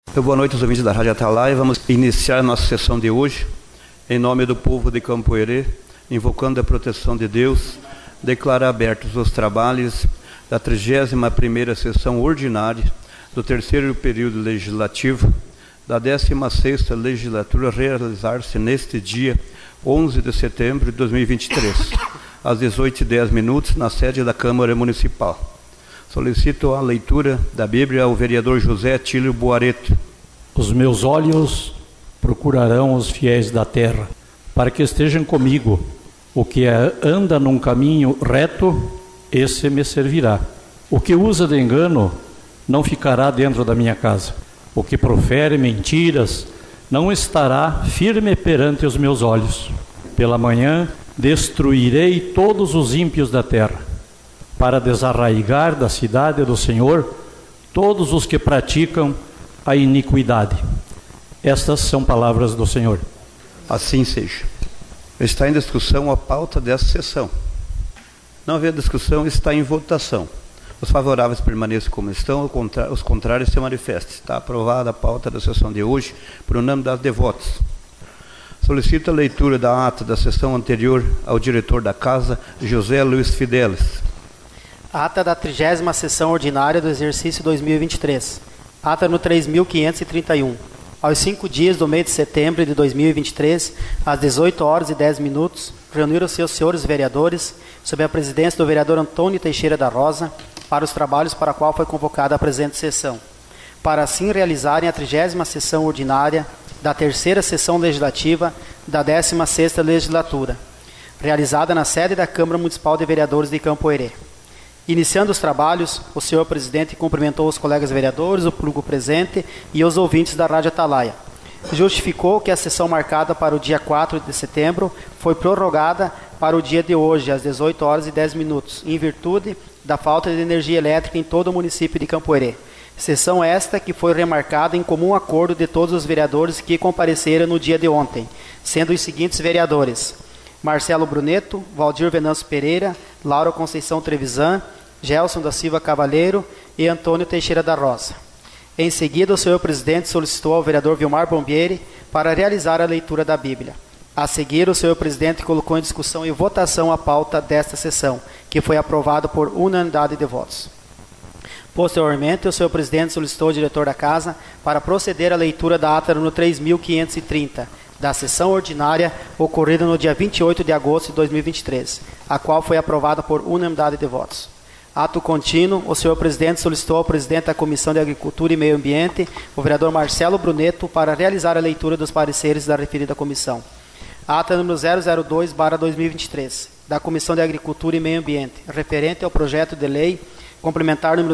Boa noite aos ouvintes da Rádio Atalaia. Vamos iniciar a nossa sessão de hoje, em nome do povo de Campo Herê, invocando a proteção de Deus, declarar abertos os trabalhos da 31ª sessão ordinária do terceiro período legislativo da 16ª legislatura, realizar-se neste dia 11 de setembro de 2023, às 18h10, na sede da Câmara Municipal. Solicito a leitura da Bíblia ao vereador José Tílio Boareto. Os meus olhos procurarão os fiéis da terra, para que estejam comigo. O que anda num caminho reto, esse me servirá. O que usa de engano, não ficará dentro da minha casa. O que profere mentiras, não estará firme perante os meus olhos. Pela manhã, destruirei todos os ímpios da terra, para desarraigar da cidade do Senhor todos os que praticam a iniquidade. Estas são palavras do Senhor. Assim seja. Está em discussão a pauta dessa sessão. Não havendo discussão, está em votação. Os favoráveis permaneçam como estão, os contrários se manifestem. Está aprovada a pauta da sessão de hoje por unanimidade de votos. Solicito a leitura da ata da sessão anterior ao diretor da Casa, José Luiz Fidelis. Ata da 30ª sessão ordinária do exercício 2023. Ata no 3.531. Aos 5 dias do mês de setembro de 2023, às 18h10, reuniram-se os senhores vereadores, sob a presidência do vereador Antônio Teixeira da Rosa, para os trabalhos para a qual foi convocada a presente sessão, para assim realizarem a 30ª sessão ordinária da terceira sessão legislativa da 16ª legislatura, realizada na sede da Câmara Municipal de Vereadores de Campo Herê. Iniciando os trabalhos, o senhor presidente cumprimentou os colegas vereadores, o público presente e os ouvintes da Rádio Atalaia. Justificou que a sessão marcada para o dia 4 de setembro foi prorrogada para o dia de hoje, às 18h10, em virtude da falta de energia elétrica em todo o município de Campo Herê. Sessão esta que foi remarcada em comum acordo de todos os vereadores que compareceram no dia de ontem, sendo os seguintes vereadores: Marcelo Bruneto, Valdir Venâncio Pereira, Laura Conceição Trevisan, Gelson da Silva Cavaleiro e Antônio Teixeira da Rosa. Em seguida, o senhor presidente solicitou ao vereador Vilmar Bombieri para realizar a leitura da Bíblia. A seguir, o senhor presidente colocou em discussão e votação a pauta desta sessão, que foi aprovada por unanimidade de votos. Posteriormente, o senhor presidente solicitou ao diretor da Casa para proceder à leitura da ata no 3.530, da sessão ordinária ocorrida no dia 28 de agosto de 2023, a qual foi aprovada por unanimidade de votos. Ato contínuo, o senhor presidente solicitou ao presidente da Comissão de Agricultura e Meio Ambiente, o vereador Marcelo Bruneto, para realizar a leitura dos pareceres da referida comissão. Ata número 002/2023, da Comissão de Agricultura e Meio Ambiente, referente ao projeto de lei complementar número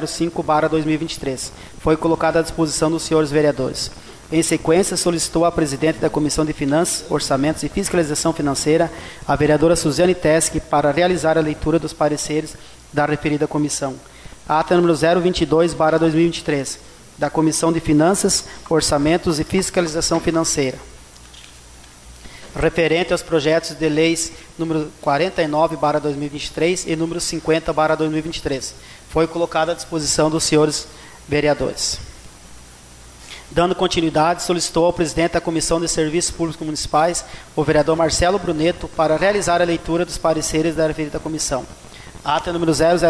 005/2023, foi colocada à disposição dos senhores vereadores. Em sequência, solicitou à presidente da Comissão de Finanças, Orçamentos e Fiscalização Financeira, a vereadora Suzane Teske, para realizar a leitura dos pareceres da referida comissão. Ata número 022/2023, da Comissão de Finanças, Orçamentos e Fiscalização Financeira, referente aos projetos de leis número 49/2023 e número 50/2023, foi colocada à disposição dos senhores vereadores. Dando continuidade, solicitou ao presidente da Comissão de Serviços Públicos Municipais, o vereador Marcelo Bruneto, para realizar a leitura dos pareceres da referida comissão. Ata número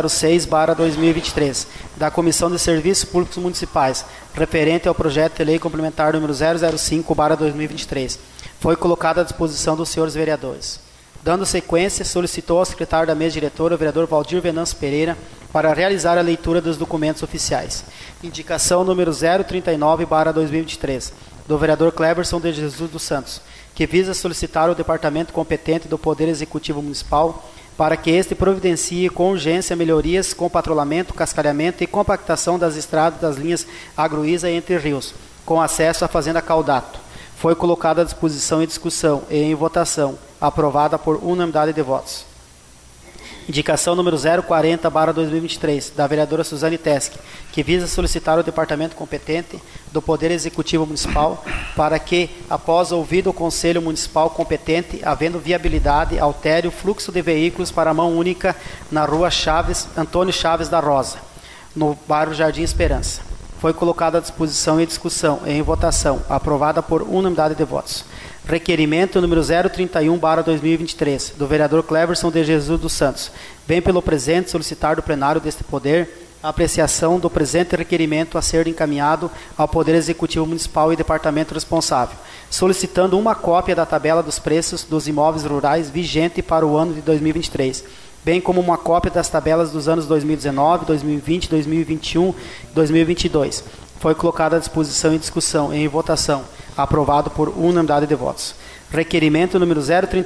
006/2023, da Comissão de Serviços Públicos Municipais, referente ao projeto de lei complementar número 005/2023, foi colocada à disposição dos senhores vereadores. Dando sequência, solicitou ao secretário da mesa diretora, o vereador Valdir Venâncio Pereira, para realizar a leitura dos documentos oficiais. Indicação número 039/2023, do vereador Cleberson de Jesus dos Santos, que visa solicitar ao departamento competente do Poder Executivo Municipal para que este providencie com urgência melhorias com patrulhamento, cascalhamento e compactação das estradas das linhas Agruíza e Entre Rios, com acesso à Fazenda Caldato. Foi colocada à disposição em discussão e em votação, aprovada por unanimidade de votos. Indicação número 040/2023, da vereadora Suzane Teske, que visa solicitar ao departamento competente do Poder Executivo Municipal para que, após ouvido o Conselho Municipal competente, havendo viabilidade, altere o fluxo de veículos para a mão única na rua Antônio Chaves da Rosa, no bairro Jardim Esperança. Foi colocado à disposição em discussão e em votação, aprovada por unanimidade de votos. Requerimento número 031/2023, do vereador Cleverson de Jesus dos Santos. Vem pelo presente solicitar do plenário deste poder a apreciação do presente requerimento a ser encaminhado ao Poder Executivo Municipal e Departamento responsável, solicitando uma cópia da tabela dos preços dos imóveis rurais vigente para o ano de 2023, bem como uma cópia das tabelas dos anos 2019, 2020, 2021 e 2022. Foi colocado à disposição em discussão e em votação, aprovado por unanimidade de votos. Requerimento número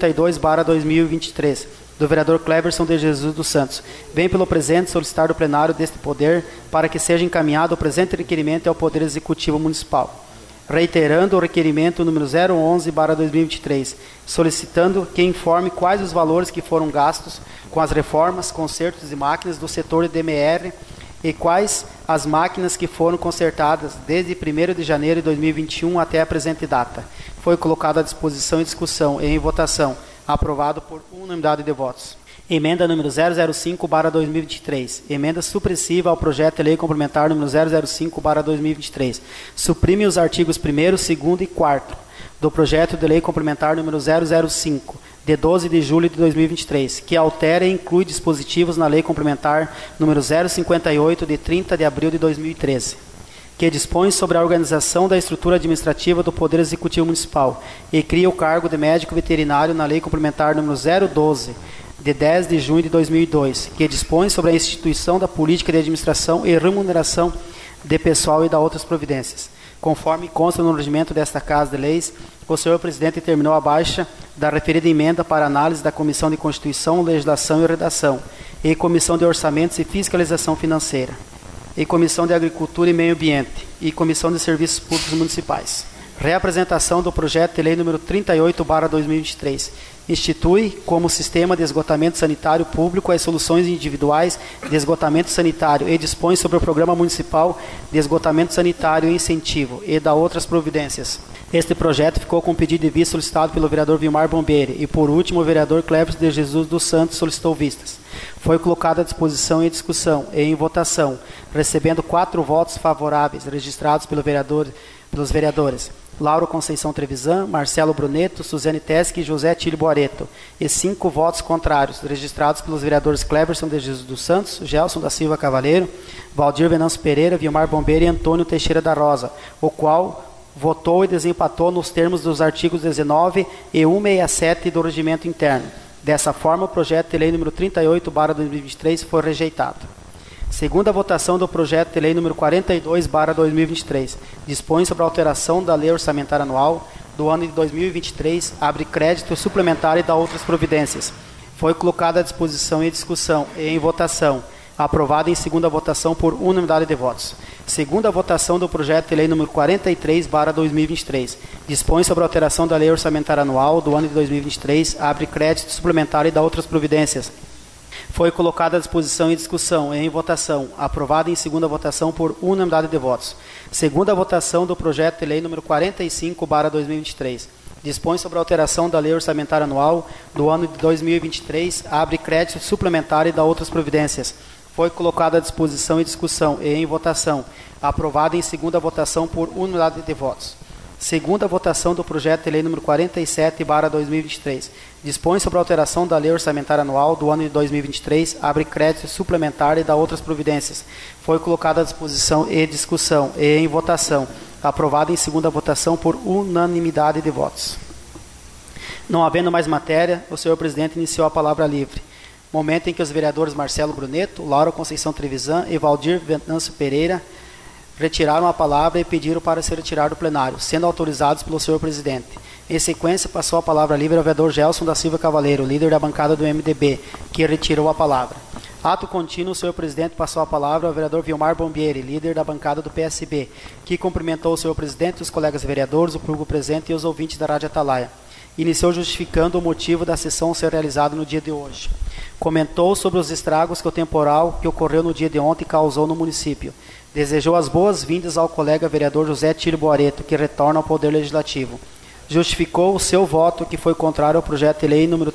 032/2023, do vereador Cleverson de Jesus dos Santos. Vem pelo presente solicitar do plenário deste poder para que seja encaminhado o presente requerimento ao Poder Executivo Municipal. Reiterando o requerimento número 011/2023, solicitando que informe quais os valores que foram gastos com as reformas, consertos de máquinas do setor de DMR e quais as máquinas que foram consertadas desde 1º de janeiro de 2021 até a presente data. Foi colocado à disposição em discussão e em votação, aprovado por unanimidade de votos. Emenda número 005/2023. Emenda supressiva ao projeto de lei complementar número 005/2023. Suprime os artigos 1º, 2º e 4º do projeto de lei complementar número 005, de 12 de julho de 2023, que altera e inclui dispositivos na lei complementar número 058, de 30 de abril de 2013, que dispõe sobre a organização da estrutura administrativa do Poder Executivo Municipal e cria o cargo de médico veterinário na lei complementar número 012, de 10 de junho de 2002, que dispõe sobre a instituição da política de administração e remuneração de pessoal e da outras providências. Conforme consta no regimento desta Casa de Leis, o senhor presidente terminou a baixa da referida emenda para análise da Comissão de Constituição, Legislação e Redação, e Comissão de Orçamentos e Fiscalização Financeira, e Comissão de Agricultura e Meio Ambiente, e Comissão de Serviços Públicos Municipais. Reapresentação do projeto de lei número 38/2023. Institui como sistema de esgotamento sanitário público as soluções individuais de esgotamento sanitário e dispõe sobre o Programa Municipal de Esgotamento Sanitário e Incentivo e da outras providências. Este projeto ficou com pedido de vista solicitado pelo vereador Vilmar Bombeire e, por último, o vereador Cleverson de Jesus dos Santos solicitou vistas. Foi colocado à disposição em discussão e em votação, recebendo 4 votos favoráveis registrados pelos vereadores Lauro Conceição Trevisan, Marcelo Bruneto, Suzane Teschi e José Tílio Boareto, e 5 votos contrários, registrados pelos vereadores Cleverson de Jesus dos Santos, Gelson da Silva Cavaleiro, Valdir Venâncio Pereira, Vilmar Bombeiro e Antônio Teixeira da Rosa, o qual votou e desempatou nos termos dos artigos 19 e 167 do Regimento Interno. Dessa forma, o projeto de lei número 38/2023 foi rejeitado. Segunda votação do projeto de lei número 42/2023. Dispõe sobre a alteração da lei orçamentária anual do ano de 2023, abre crédito suplementar e dá outras providências. Foi colocada à disposição em discussão e em votação, aprovada em segunda votação por unanimidade de votos. Segunda votação do projeto de lei número 43/2023. Dispõe sobre a alteração da lei orçamentária anual do ano de 2023, abre crédito suplementar e dá outras providências. Foi colocada à disposição em discussão e em votação, aprovada em segunda votação por unanimidade de votos. Segunda votação do projeto de lei número 45/2023. Dispõe sobre a alteração da lei orçamentária anual do ano de 2023, abre crédito suplementar e dá outras providências. Foi colocada à disposição em discussão e em votação, aprovada em segunda votação por unanimidade de votos. Segunda votação do projeto de lei número 47/2023. Dispõe sobre a alteração da lei orçamentária anual do ano de 2023, abre crédito suplementar e dá outras providências. Foi colocada à disposição e discussão e em votação, aprovada em segunda votação por unanimidade de votos. Não havendo mais matéria, o senhor presidente iniciou a palavra livre. Momento em que os vereadores Marcelo Bruneto, Laura Conceição Trevisan e Valdir Venâncio Pereira retiraram a palavra e pediram para ser retirado do plenário, sendo autorizados pelo senhor presidente. Em sequência, passou a palavra livre ao vereador Gelson da Silva Cavaleiro, líder da bancada do MDB, que retirou a palavra. Ato contínuo, o senhor presidente passou a palavra ao vereador Vilmar Bombeire, líder da bancada do PSB, que cumprimentou o senhor presidente, os colegas vereadores, o público presente e os ouvintes da Rádio Atalaia. Iniciou justificando o motivo da sessão ser realizada no dia de hoje. Comentou sobre os estragos que o temporal que ocorreu no dia de ontem causou no município. Desejou as boas-vindas ao colega vereador José Tílio Boareto, que retorna ao Poder Legislativo. Justificou o seu voto, que foi contrário ao projeto de lei número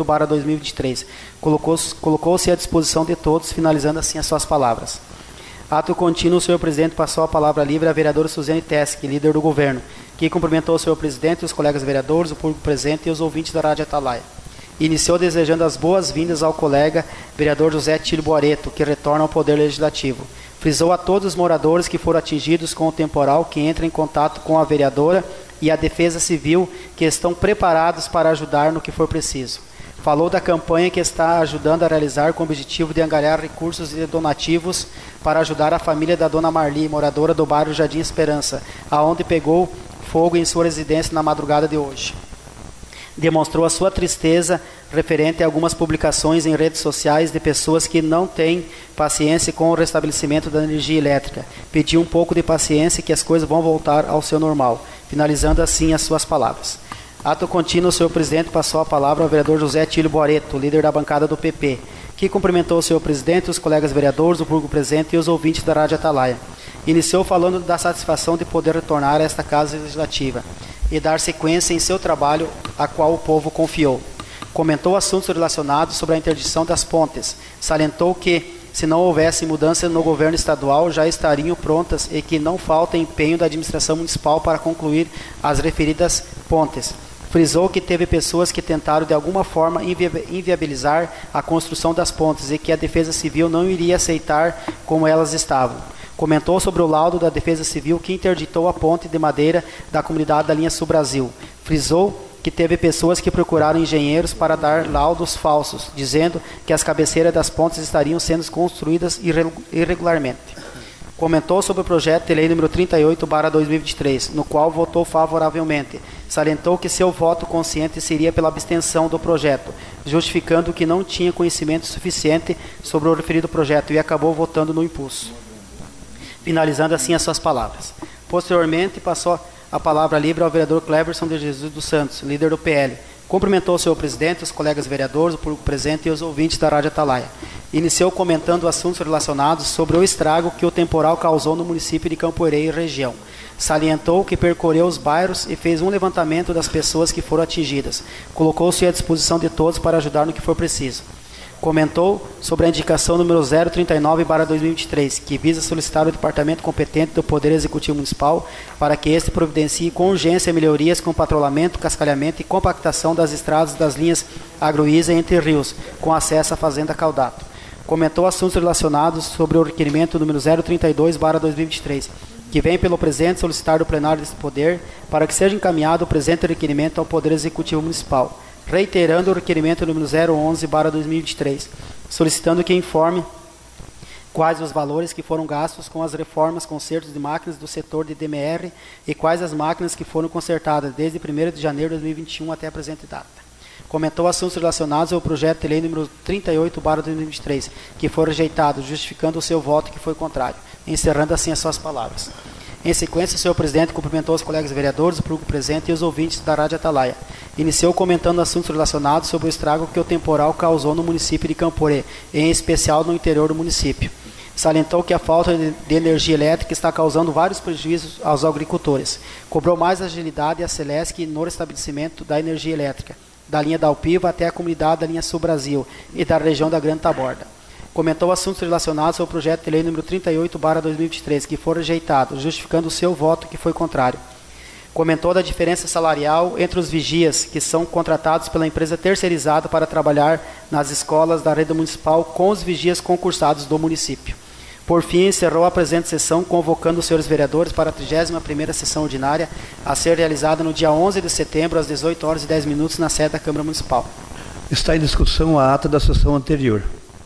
38/2023. Colocou-se à disposição de todos, finalizando assim as suas palavras. Ato contínuo, o senhor presidente passou a palavra livre à vereadora Suzane Teske, líder do governo, que cumprimentou o senhor presidente, os colegas vereadores, o público presente e os ouvintes da Rádio Atalaia. Iniciou desejando as boas-vindas ao colega vereador José Tílio Boareto, que retorna ao Poder Legislativo. Frisou a todos os moradores que foram atingidos com o temporal que entram em contato com a vereadora e a Defesa Civil, que estão preparados para ajudar no que for preciso. Falou da campanha que está ajudando a realizar com o objetivo de angariar recursos e donativos para ajudar a família da dona Marli, moradora do bairro Jardim Esperança, aonde pegou fogo em sua residência na madrugada de hoje. Demonstrou a sua tristeza referente a algumas publicações em redes sociais de pessoas que não têm paciência com o restabelecimento da energia elétrica. Pediu um pouco de paciência que as coisas vão voltar ao seu normal, finalizando assim as suas palavras. Ato contínuo, o senhor presidente passou a palavra ao vereador José Tílio Boareto, líder da bancada do PP, que cumprimentou o senhor presidente, os colegas vereadores, o público presente e os ouvintes da Rádio Atalaia. Iniciou falando da satisfação de poder retornar a esta Casa Legislativa e dar sequência em seu trabalho a qual o povo confiou. Comentou assuntos relacionados sobre a interdição das pontes. Salientou que, se não houvesse mudança no governo estadual, já estariam prontas e que não falta empenho da administração municipal para concluir as referidas pontes. Frisou que teve pessoas que tentaram de alguma forma inviabilizar a construção das pontes e que a Defesa Civil não iria aceitar como elas estavam. Comentou sobre o laudo da Defesa Civil que interditou a ponte de madeira da comunidade da linha Sul Brasil. Frisou que teve pessoas que procuraram engenheiros para dar laudos falsos, dizendo que as cabeceiras das pontes estariam sendo construídas irregularmente. Comentou sobre o projeto de lei número 38/2023, no qual votou favoravelmente. Salientou que seu voto consciente seria pela abstenção do projeto, justificando que não tinha conhecimento suficiente sobre o referido projeto e acabou votando no impulso. Finalizando assim as suas palavras. Posteriormente, passou a palavra livre ao vereador Cleverson de Jesus dos Santos, líder do PL. Cumprimentou o senhor presidente, os colegas vereadores, o público presente e os ouvintes da Rádio Atalaia. Iniciou comentando assuntos relacionados sobre o estrago que o temporal causou no município de Campoerê e região. Salientou que percorreu os bairros e fez um levantamento das pessoas que foram atingidas. Colocou-se à disposição de todos para ajudar no que for preciso. Comentou sobre a indicação número 039/2023, que visa solicitar ao departamento competente do Poder Executivo Municipal para que este providencie com urgência melhorias com patrulhamento, cascalhamento e compactação das estradas das linhas Agroísa e Entre Rios, com acesso à Fazenda Caldato. Comentou assuntos relacionados sobre o requerimento número 032/2023, que vem pelo presente solicitar do plenário deste poder para que seja encaminhado o presente requerimento ao Poder Executivo Municipal, reiterando o requerimento número 011/2023, solicitando que informe quais os valores que foram gastos com as reformas, consertos de máquinas do setor de DMR e quais as máquinas que foram consertadas desde 1º de janeiro de 2021 até a presente data. Comentou assuntos relacionados ao projeto de lei número 38/2023, que foi rejeitado, justificando o seu voto que foi contrário, encerrando assim as suas palavras. Em sequência, o senhor presidente cumprimentou os colegas vereadores, o público presente e os ouvintes da Rádio Atalaia. Iniciou comentando assuntos relacionados sobre o estrago que o temporal causou no município de Campoerê, em especial no interior do município. Salientou que a falta de energia elétrica está causando vários prejuízos aos agricultores. Cobrou mais agilidade à Celesc no restabelecimento da energia elétrica, da linha da Alpiva até a comunidade da linha Sul Brasil e da região da Grande Taborda. Comentou assuntos relacionados ao projeto de lei número 38/2023, que foi rejeitado, justificando o seu voto que foi contrário. Comentou da diferença salarial entre os vigias, que são contratados pela empresa terceirizada para trabalhar nas escolas da rede municipal com os vigias concursados do município. Por fim, encerrou a presente sessão, convocando os senhores vereadores para a 31ª sessão ordinária, a ser realizada no dia 11 de setembro, às 18h10, na sede da Câmara Municipal. Está em discussão a ata da sessão anterior.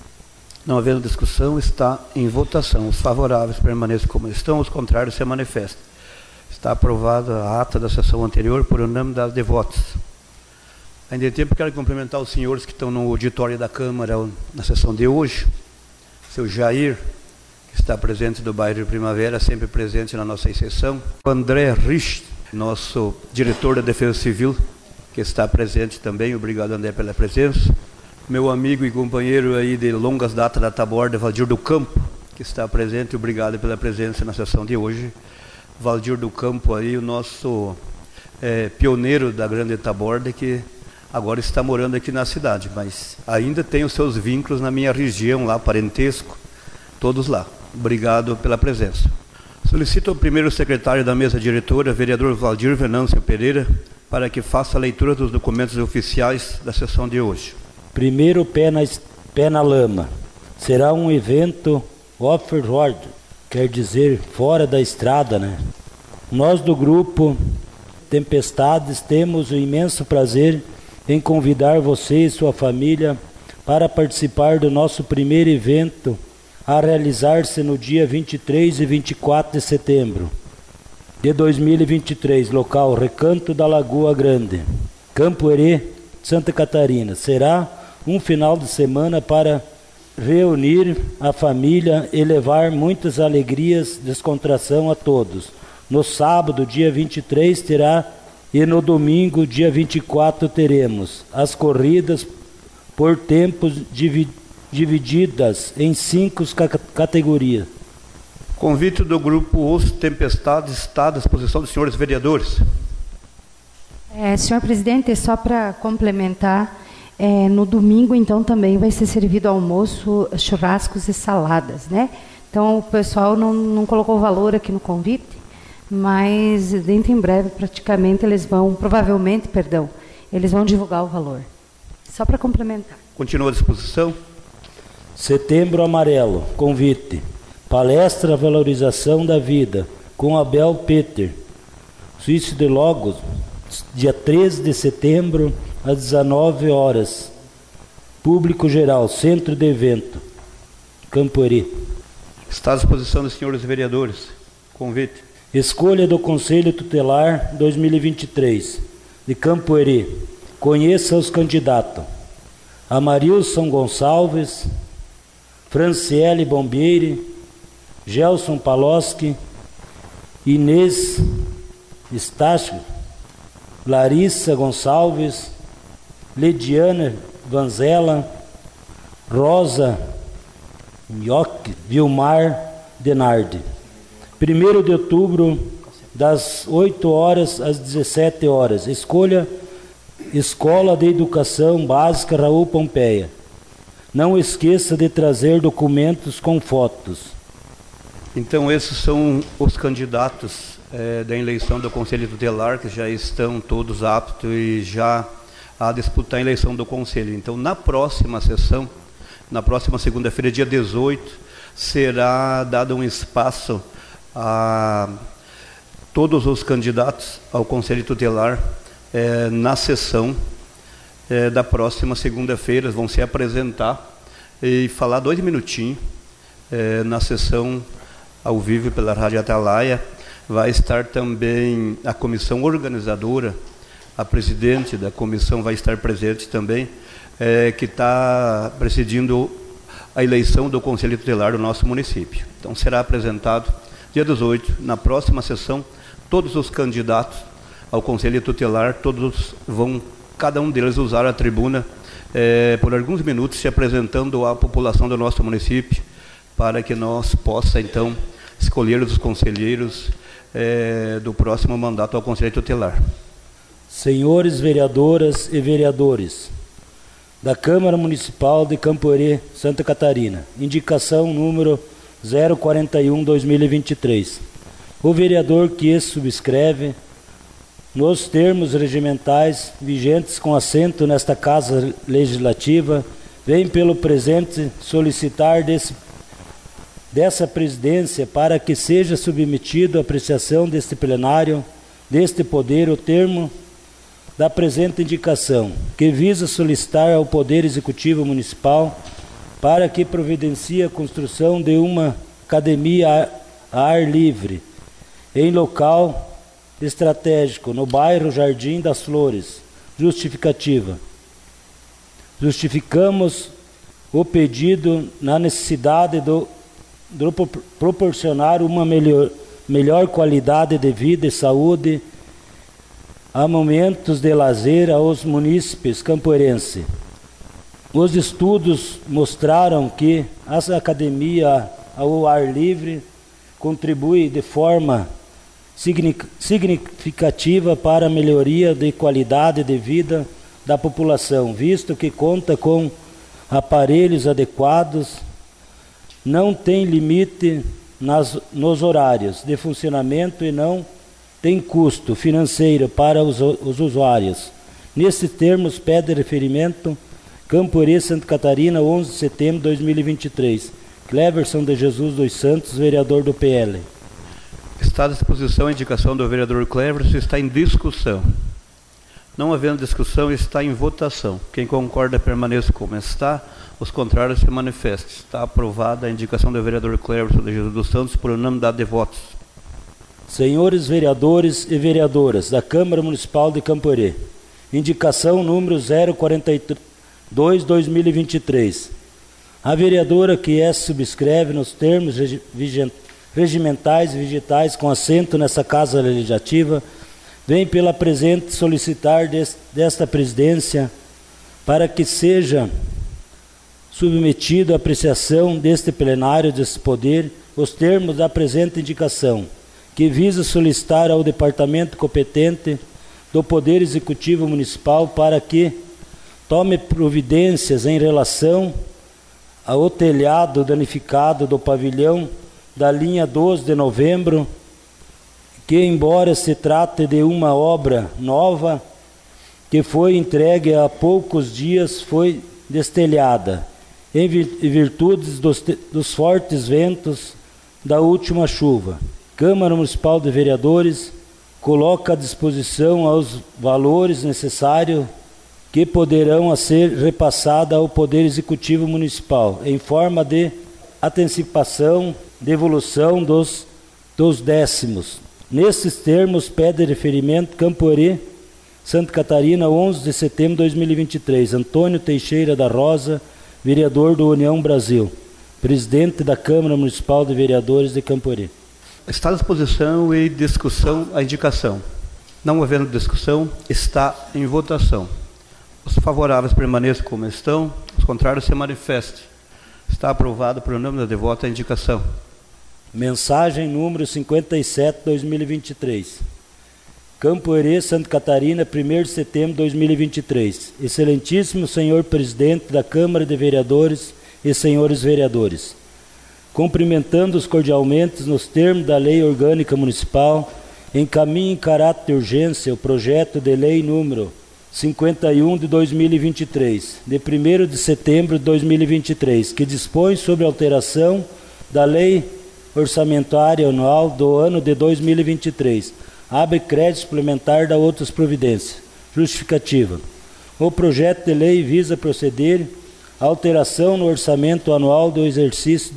Não havendo discussão, está em votação. Os favoráveis permaneçam como estão, os contrários se manifestam. Está aprovada a ata da sessão anterior por unanimidade de votos. Ainda em tempo, quero cumprimentar os senhores que estão no auditório da Câmara na sessão de hoje. Seu Jair, que está presente do bairro de Primavera, sempre presente na nossa sessão. O André Rich, nosso diretor da Defesa Civil, que está presente também. Obrigado, André, pela presença. Meu amigo e companheiro aí de longas datas da Taborda, Valdir do Campo, que está presente. Obrigado pela presença na sessão de hoje. Valdir do Campo aí, o nosso pioneiro da Grande Taborda, que agora está morando aqui na cidade, mas ainda tem os seus vínculos na minha região lá, parentesco, todos lá. Obrigado pela presença. Solicito ao primeiro secretário da mesa diretora, vereador Valdir Venâncio Pereira, para que faça a leitura dos documentos oficiais da sessão de hoje. Primeiro pé na lama. Será um evento off-road, quer dizer, fora da estrada, né? Nós do grupo Tempestades temos o imenso prazer em convidar você e sua família para participar do nosso primeiro evento a realizar-se no dia 23 e 24 de setembro de 2023, local Recanto da Lagoa Grande, Campo Herê, Santa Catarina. Será um final de semana para reunir a família e levar muitas alegrias, descontração a todos. No sábado, dia 23, terá, e no domingo, dia 24, teremos as corridas por tempos divididas em 5 categorias. Convite do grupo Os Tempestades está à disposição dos senhores vereadores. Senhor presidente, só para complementar, no domingo, então, também vai ser servido almoço, churrascos e saladas, né? Então, o pessoal não colocou valor aqui no convite, mas dentro em breve, praticamente, provavelmente, eles vão divulgar o valor. Só para complementar. Continua à disposição. Setembro Amarelo, convite. Palestra Valorização da Vida, com Abel Peter, Suíço de Logos, dia 13 de setembro, às 19 horas. Público geral, centro de evento, Campo Herê. Está à disposição dos senhores vereadores. Convite. Escolha do Conselho Tutelar 2023, de Campo Herê. Conheça os candidatos. Amarilson Gonçalves, Franciele Bombieri, Gelson Paloski, Inês Estácio, Larissa Gonçalves, Lediana Vanzella, Rosa Nhoque, Vilmar Denardi. 1º de outubro, das 8 horas às 17 horas. Escolha Escola de Educação Básica Raul Pompeia. Não esqueça de trazer documentos com fotos. Então, esses são os candidatos da eleição do Conselho Tutelar, que já estão todos aptos e já a disputar a eleição do Conselho. Então, na próxima sessão, na próxima segunda-feira, dia 18, será dado um espaço a todos os candidatos ao Conselho Tutelar na sessão da próxima segunda-feira. Vão se apresentar e falar 2 minutinhos na sessão ao vivo pela Rádio Atalaia. Vai estar também a comissão organizadora, a presidente da comissão vai estar presente também, que está presidindo a eleição do Conselho Tutelar do nosso município. Então, será apresentado dia 18, na próxima sessão, todos os candidatos ao Conselho Tutelar, todos vão, cada um deles, usar a tribuna por alguns minutos, se apresentando à população do nosso município, para que nós possa, então, escolher os conselheiros do próximo mandato ao Conselho Tutelar. Senhores vereadoras e vereadores da Câmara Municipal de Campo Herê, Santa Catarina, indicação número 041/2023. O vereador que subscreve, nos termos regimentais vigentes com assento nesta Casa Legislativa, vem pelo presente solicitar dessa presidência para que seja submetido à apreciação deste plenário, deste poder, o termo da presente indicação, que visa solicitar ao Poder Executivo Municipal para que providencie a construção de uma academia a ar livre, em local estratégico, no bairro Jardim das Flores. Justificativa. Justificamos o pedido na necessidade de proporcionar uma melhor qualidade de vida e saúde a momentos de lazer aos munícipes campoerenses. Os estudos mostraram que a academia ao ar livre contribui de forma significativa para a melhoria de qualidade de vida da população, visto que conta com aparelhos adequados não tem limite nos horários de funcionamento e não tem custo financeiro para os usuários. Nesses termos, pede referimento Camporê, Santa Catarina, 11 de setembro de 2023. Cleverson de Jesus dos Santos, vereador do PL. Está à disposição a indicação do vereador Cleverson, está em discussão. Não havendo discussão, está em votação. Quem concorda permaneça como está, os contrários se manifestem. Está aprovada a indicação do vereador Cleverson de Jesus dos Santos por unanimidade de votos. Senhores vereadores e vereadoras da Câmara Municipal de Camporê, indicação número 042/2023. A vereadora que subscreve nos termos regimentais e vegetais com assento nessa Casa Legislativa, vem pela presente solicitar desta presidência para que seja submetido à apreciação deste plenário desse poder os termos da presente indicação, que visa solicitar ao departamento competente do Poder Executivo Municipal para que tome providências em relação ao telhado danificado do pavilhão da linha 12 de novembro, que, embora se trate de uma obra nova, que foi entregue há poucos dias, foi destelhada, em virtude dos fortes ventos da última chuva. Câmara Municipal de Vereadores coloca à disposição os valores necessários que poderão ser repassados ao Poder Executivo Municipal, em forma de antecipação, devolução dos décimos. Nesses termos, pede referimento Camporê, Santa Catarina, 11 de setembro de 2023. Antônio Teixeira da Rosa, vereador do União Brasil, presidente da Câmara Municipal de Vereadores de Camporê. Está à disposição e discussão a indicação. Não havendo discussão, está em votação. Os favoráveis permaneçam como estão, os contrários se manifestem. Está aprovado por unanimidade de voto a indicação. Mensagem número 57/2023. Camporê, Santa Catarina, 1º de setembro de 2023. Excelentíssimo senhor presidente da Câmara de Vereadores e senhores vereadores, cumprimentando-os cordialmente nos termos da Lei Orgânica Municipal, encaminho em caráter de urgência o projeto de lei número 51 de 2023, de 1º de setembro de 2023, que dispõe sobre alteração da Lei Orçamentária Anual do ano de 2023. Abre crédito suplementar da outras providências. Justificativa. O projeto de lei visa proceder à alteração no orçamento anual do exercício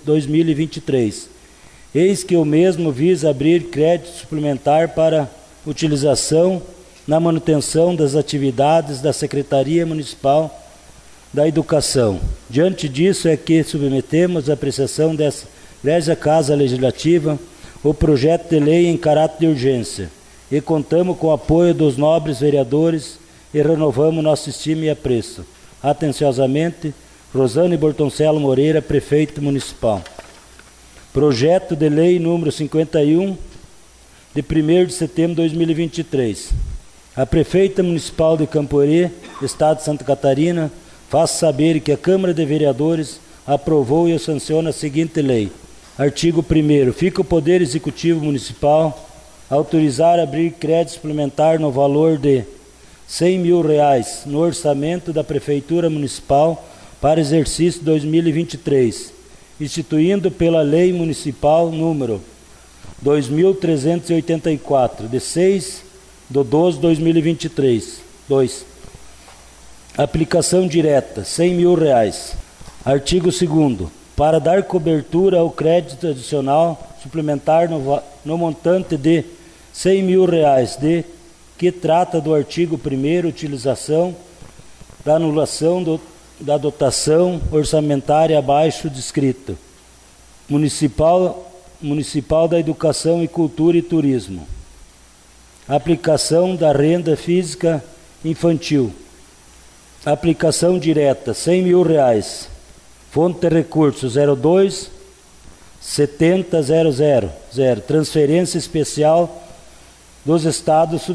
2023. Eis que o mesmo visa abrir crédito suplementar para utilização na manutenção das atividades da Secretaria Municipal da Educação. Diante disso é que submetemos à apreciação dessa Casa Legislativa o projeto de lei em caráter de urgência e contamos com o apoio dos nobres vereadores e renovamos nosso estima e apreço. Atenciosamente, Rosane Bortoncello Moreira, prefeito municipal. Projeto de lei número 51 de 1º de setembro de 2023. A prefeita municipal de Camporê, Estado de Santa Catarina, faz saber que a Câmara de Vereadores aprovou e sanciona a seguinte lei. Artigo 1º. Fica o Poder Executivo Municipal autorizar abrir crédito suplementar no valor de R$100 mil no orçamento da Prefeitura Municipal para exercício 2023, instituindo pela Lei Municipal número 2.384, de 6 de 12 de 2023. 2. Aplicação direta, R$100 mil. Artigo 2º. Para dar cobertura ao crédito adicional suplementar no montante de R$100 mil, de que trata do artigo 1º, utilização da anulação da dotação orçamentária abaixo descrita. Municipal da Educação e Cultura e Turismo. Aplicação da renda física infantil. Aplicação direta, R$100 mil. Fonte de recursos 02 70 00 0. Transferência especial dos estados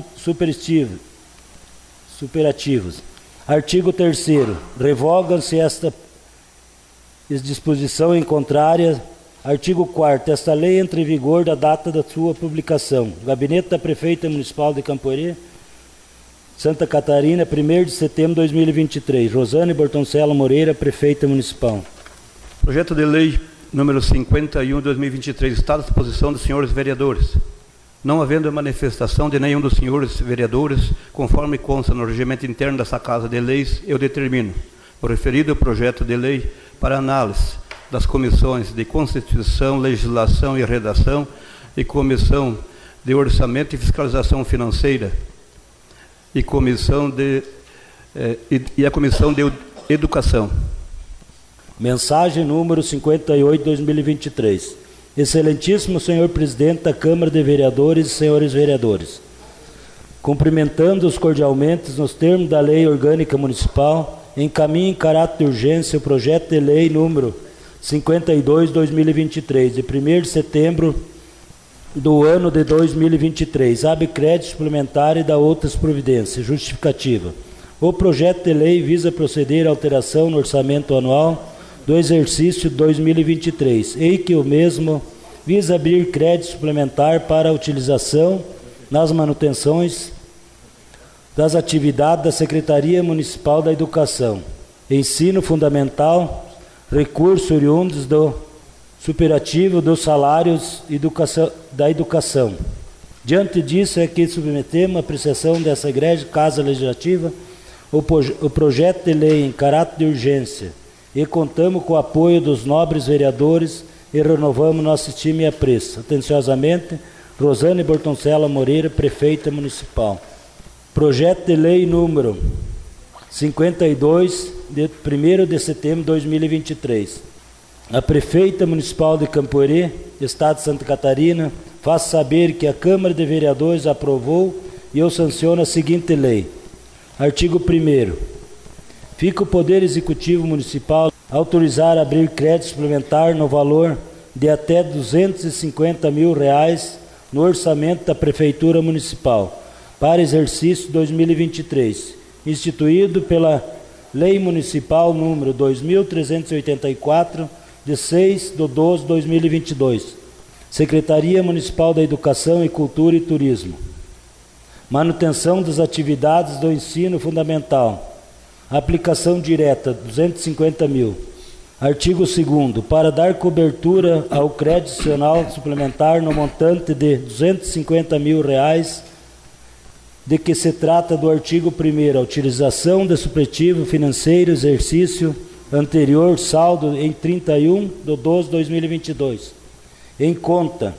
superativos. Artigo 3º. Revogam-se disposição em contrária. Artigo 4º. Esta lei entra em vigor da data da sua publicação. Gabinete da Prefeita Municipal de Campoerê, Santa Catarina, 1º de setembro de 2023. Rosane Bortoncella Moreira, Prefeita Municipal. Projeto de Lei número 51 de 2023 está à disposição dos senhores vereadores. Não havendo manifestação de nenhum dos senhores vereadores, conforme consta no regimento interno dessa Casa de Leis, eu determino o referido projeto de lei para análise das comissões de Constituição, Legislação e Redação e Comissão de Orçamento e Fiscalização Financeira e a Comissão de Educação. Mensagem número 58 de 2023. Excelentíssimo senhor presidente da Câmara de Vereadores e senhores vereadores, cumprimentando-os cordialmente nos termos da Lei Orgânica Municipal, encaminho em caráter de urgência o projeto de lei número 52 de 2023, de 1º de setembro do ano de 2023, abre crédito suplementar e dá outras providências. Justificativa. O projeto de lei visa proceder à alteração no orçamento anual do exercício 2023, e que o mesmo visa abrir crédito suplementar para a utilização nas manutenções das atividades da Secretaria Municipal da Educação, ensino fundamental, recursos oriundos do superativo dos salários da educação. Diante disso é que submetemos a apreciação dessa Igreja Casa Legislativa o projeto de lei em caráter de urgência e contamos com o apoio dos nobres vereadores e renovamos nosso estima e apreço. Atenciosamente, Rosane Bortoncella Moreira, Prefeita Municipal. Projeto de lei número 52, de 1º de setembro de 2023. A Prefeita Municipal de Campoerê, Estado de Santa Catarina, faz saber que a Câmara de Vereadores aprovou e eu sanciono a seguinte lei. Artigo 1º. Fica o Poder Executivo Municipal autorizar a abrir crédito suplementar no valor de até R$250 mil no orçamento da Prefeitura Municipal para exercício 2023, instituído pela Lei Municipal número 2.384, de 6/12/2022, Secretaria Municipal da Educação e Cultura e Turismo. Manutenção das atividades do ensino fundamental. Aplicação direta, 250 mil. Artigo 2º. Para dar cobertura ao crédito adicional suplementar no montante de R$250 mil, de que se trata do artigo 1º, a utilização de supletivo financeiro exercício anterior, saldo em 31/12/2022, em conta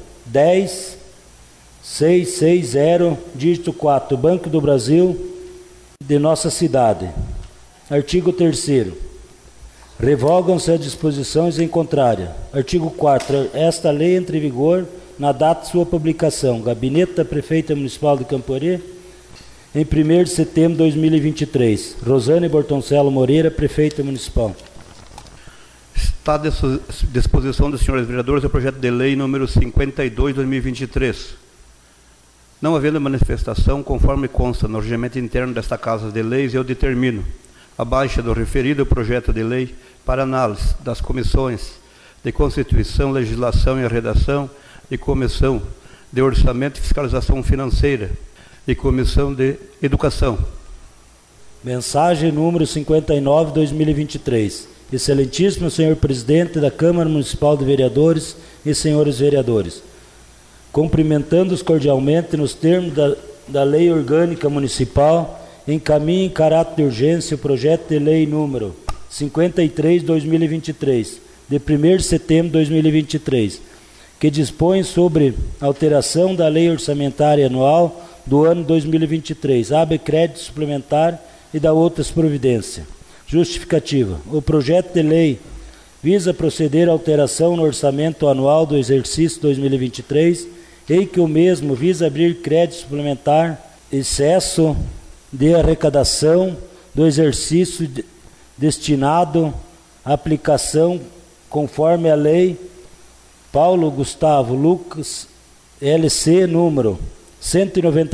10.660, dígito 4, Banco do Brasil, de nossa cidade. Artigo 3º. Revogam-se as disposições em contrária. Artigo 4º. Esta lei entra em vigor na data de sua publicação. Gabinete da Prefeita Municipal de Campoerê, em 1º de setembro de 2023. Rosane Bortoncella Moreira, Prefeita Municipal. Está à disposição dos senhores vereadores o projeto de lei número 52 de 2023. Não havendo manifestação, conforme consta no regimento interno desta Casa de Leis, eu determino a baixa do referido projeto de lei para análise das comissões de Constituição, Legislação e Redação e Comissão de Orçamento e Fiscalização Financeira e Comissão de Educação. Mensagem número 59 de 2023. Excelentíssimo senhor presidente da Câmara Municipal de Vereadores e senhores vereadores, cumprimentando-os cordialmente nos termos da Lei Orgânica Municipal, encaminho em caráter de urgência o projeto de lei número 53 de 2023, de 1º de setembro de 2023, que dispõe sobre alteração da Lei Orçamentária Anual do ano 2023, abre crédito suplementar e dá outras providências. Justificativa. O projeto de lei visa proceder à alteração no orçamento anual do exercício 2023, em que o mesmo visa abrir crédito suplementar, excesso de arrecadação do exercício destinado à aplicação conforme a lei Paulo Gustavo Lucas LC número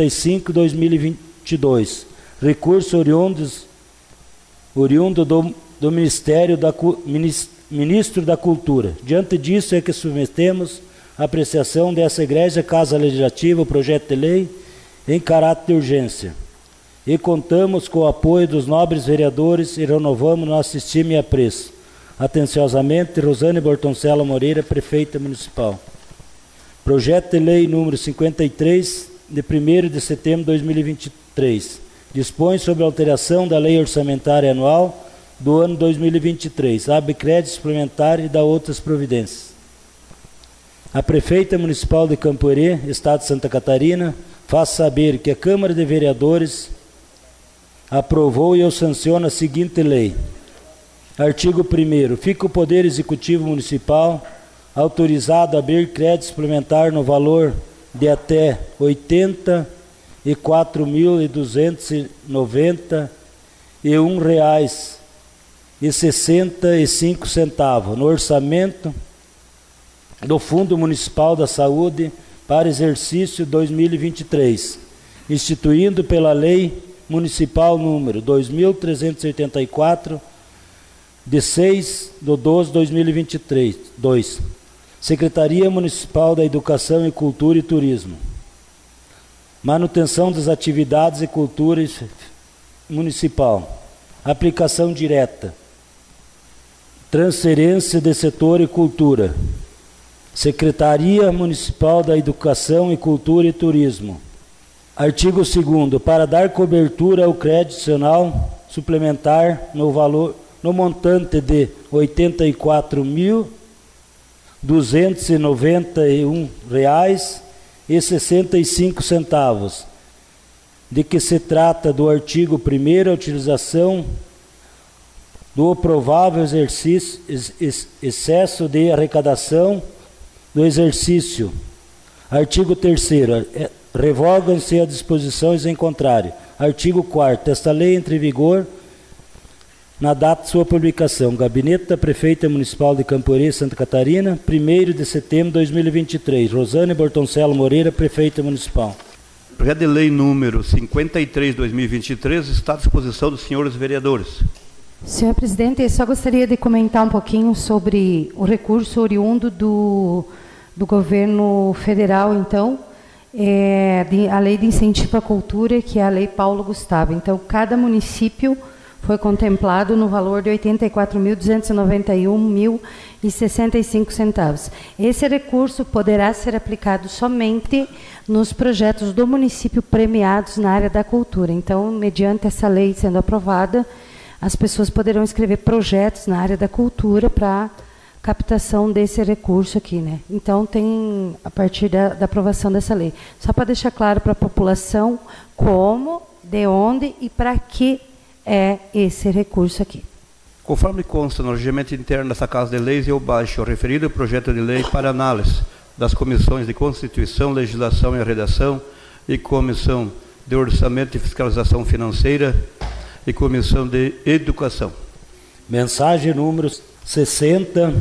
195/2022, recurso oriundo do do Ministro da Cultura. Diante disso é que submetemos a apreciação dessa Igreja Casa Legislativa o projeto de lei em caráter de urgência. E contamos com o apoio dos nobres vereadores e renovamos nossa estima e apreço. Atenciosamente, Rosane Bortoncella Moreira, Prefeita Municipal. Projeto de Lei número 53, de 1º de setembro de 2023. Dispõe sobre a alteração da Lei Orçamentária Anual do ano 2023. Abre crédito suplementar e dá outras providências. A Prefeita Municipal de Campo Herê, Estado de Santa Catarina, faz saber que a Câmara de Vereadores aprovou e eu sanciono a seguinte lei. Artigo 1º. Fica o Poder Executivo Municipal autorizado a abrir crédito suplementar no valor de até R$ 84.291,65 no orçamento do Fundo Municipal da Saúde para exercício 2023, instituindo pela Lei Municipal número 2.384, de 6 de 12 de 2022. Secretaria Municipal da Educação e Cultura e Turismo. Manutenção das atividades e cultura municipal. Aplicação direta. Transferência de setor e cultura. Secretaria Municipal da Educação e Cultura e Turismo. Artigo 2º. Para dar cobertura ao crédito adicional suplementar no montante de R$ 84.291,65, de que se trata do artigo 1º, a utilização do provável excesso de arrecadação do exercício. Artigo 3º. Revogam-se as disposições em contrário. Artigo 4º. Esta lei entra em vigor na data de sua publicação. Gabinete da Prefeita Municipal de Campo Herê, Santa Catarina, 1º de setembro de 2023. Rosane Bortoncella Moreira, Prefeita Municipal. Projeto de Lei número 53 de 2023 está à disposição dos senhores vereadores. Senhor presidente, eu só gostaria de comentar um pouquinho sobre o recurso oriundo do governo federal, então, a Lei de Incentivo à Cultura, que é a Lei Paulo Gustavo. Então, cada município foi contemplado no valor de R$ 84.291,65. Esse recurso poderá ser aplicado somente nos projetos do município premiados na área da cultura. Então, mediante essa lei sendo aprovada, as pessoas poderão escrever projetos na área da cultura para captação desse recurso aqui, né? Então, tem, a partir da aprovação dessa lei. Só para deixar claro para a população como, de onde e para que é esse recurso aqui. Conforme consta no regimento interno dessa Casa de Leis, eu baixo o referido projeto de lei para análise das comissões de Constituição, Legislação e Redação e Comissão de Orçamento e Fiscalização Financeira e Comissão de Educação. Mensagem número 60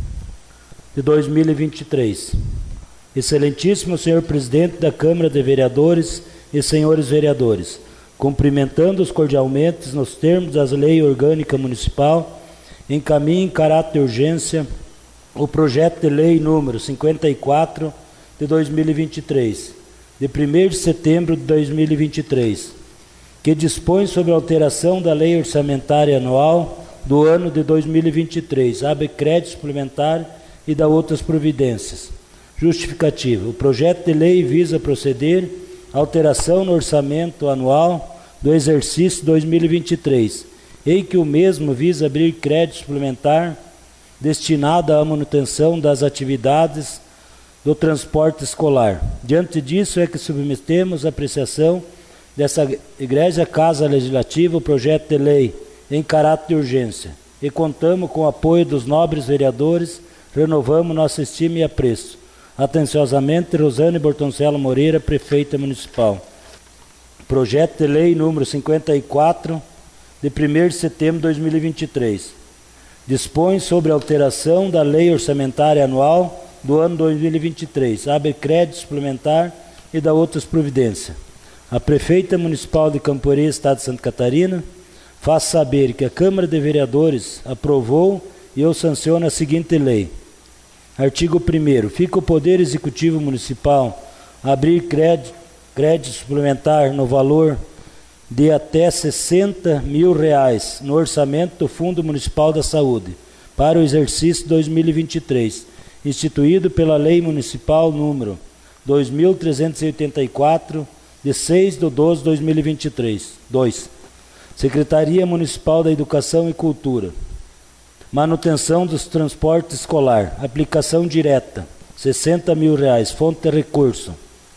de 2023. Excelentíssimo senhor presidente da Câmara de Vereadores e senhores vereadores, cumprimentando-os cordialmente nos termos da Lei Orgânica Municipal, encaminho em caráter de urgência o projeto de lei número 54 de 2023, de 1º de setembro de 2023, que dispõe sobre a alteração da Lei Orçamentária Anual do ano de 2023, abre crédito suplementar e dá outras providências. Justificativa. O projeto de lei visa proceder à alteração no orçamento anual do exercício 2023, em que o mesmo visa abrir crédito suplementar destinado à manutenção das atividades do transporte escolar. Diante disso é que submetemos a apreciação dessa Igreja Casa Legislativa o projeto de lei em caráter de urgência e contamos com o apoio dos nobres vereadores, renovamos nossa estima e apreço. Atenciosamente, Rosane Bortoncella Moreira, Prefeita Municipal. Projeto de lei número 54 de 1º de setembro de 2023. Dispõe sobre a alteração da Lei Orçamentária Anual do ano 2023, abre crédito suplementar e dá outras providências. A Prefeita Municipal de Campo Herê, Estado de Santa Catarina, faço saber que a Câmara de Vereadores aprovou e eu sanciono a seguinte lei. Artigo 1º. Fica o Poder Executivo Municipal a abrir crédito suplementar no valor de até R$60 mil no orçamento do Fundo Municipal da Saúde para o exercício 2023, instituído pela Lei Municipal número 2.384, de 6/12/2023. 2. Secretaria Municipal da Educação e Cultura. Manutenção dos transportes escolar. Aplicação direta. R$60 mil. Fonte de recurso.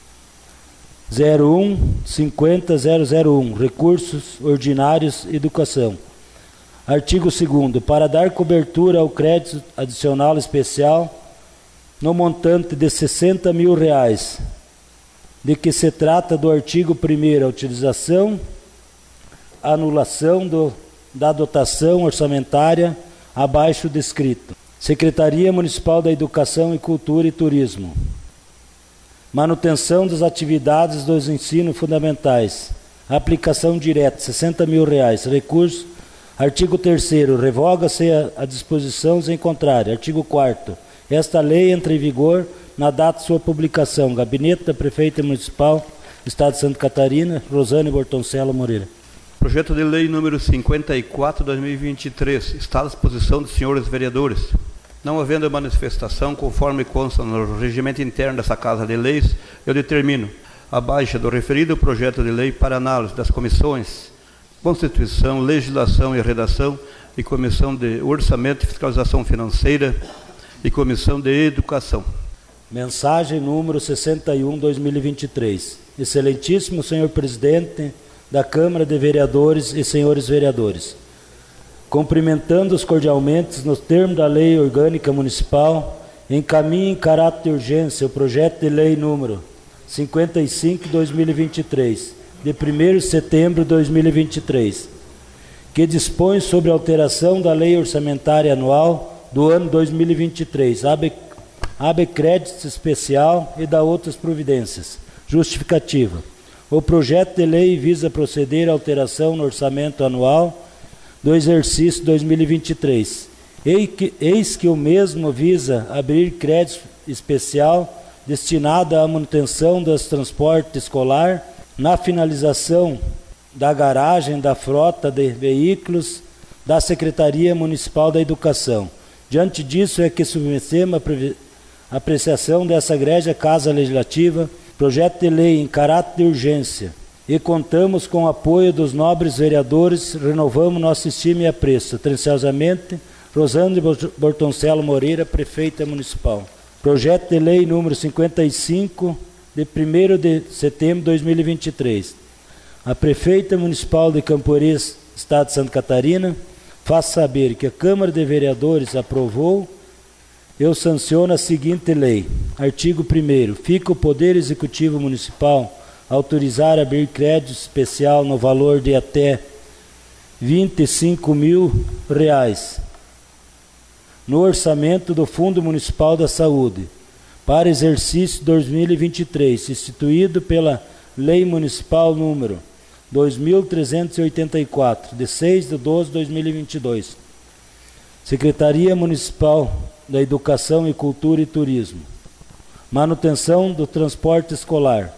01-50-001. Recursos ordinários Educação. Artigo 2º. Para dar cobertura ao crédito adicional especial no montante de R$60 mil, de que se trata do artigo 1º, a utilização, anulação da dotação orçamentária abaixo descrito. Secretaria Municipal da Educação e Cultura e Turismo. Manutenção das atividades dos ensinos fundamentais. Aplicação direta, R$60 mil. Recurso. Artigo 3º. Revoga-se a disposições em contrário. Artigo 4º. Esta lei entra em vigor na data de sua publicação. Gabinete da Prefeita Municipal, Estado de Santa Catarina, Rosane Bortoncello Moreira. Projeto de Lei número 54/2023 está à disposição dos senhores vereadores. Não havendo manifestação, conforme consta no regimento interno dessa Casa de Leis, eu determino a baixa do referido projeto de lei para análise das comissões Constituição, Legislação e Redação e Comissão de Orçamento e Fiscalização Financeira e Comissão de Educação. Mensagem número 61/2023. Excelentíssimo senhor presidente da Câmara de Vereadores e senhores vereadores, cumprimentando-os cordialmente nos termos da Lei Orgânica Municipal, encaminho em caráter de urgência o projeto de lei número 55/2023, de 1º de setembro de 2023, que dispõe sobre a alteração da Lei Orçamentária Anual do ano 2023, abre crédito especial e dá outras providências. Justificativa. O projeto de lei visa proceder à alteração no orçamento anual do exercício 2023. Eis que o mesmo visa abrir crédito especial destinado à manutenção dos transportes escolar, na finalização da garagem da frota de veículos da Secretaria Municipal da Educação. Diante disso é que submetemos a apreciação dessa egrégia Casa Legislativa projeto de lei em caráter de urgência e contamos com o apoio dos nobres vereadores, renovamos nosso estima e apreço. Atenciosamente, Rosane Bortoncello Moreira, Prefeita Municipal. Projeto de lei número 55, de 1º de setembro de 2023. A Prefeita Municipal de Camporê, Estado de Santa Catarina, faz saber que a Câmara de Vereadores aprovou. Eu sanciono a seguinte lei. Artigo 1º. Fica o Poder Executivo Municipal autorizar abrir crédito especial no valor de até R$25 mil no orçamento do Fundo Municipal da Saúde para exercício 2023, instituído pela Lei Municipal número 2.384, de 6/12/2022. Secretaria Municipal da Educação e Cultura e Turismo. Manutenção do transporte escolar.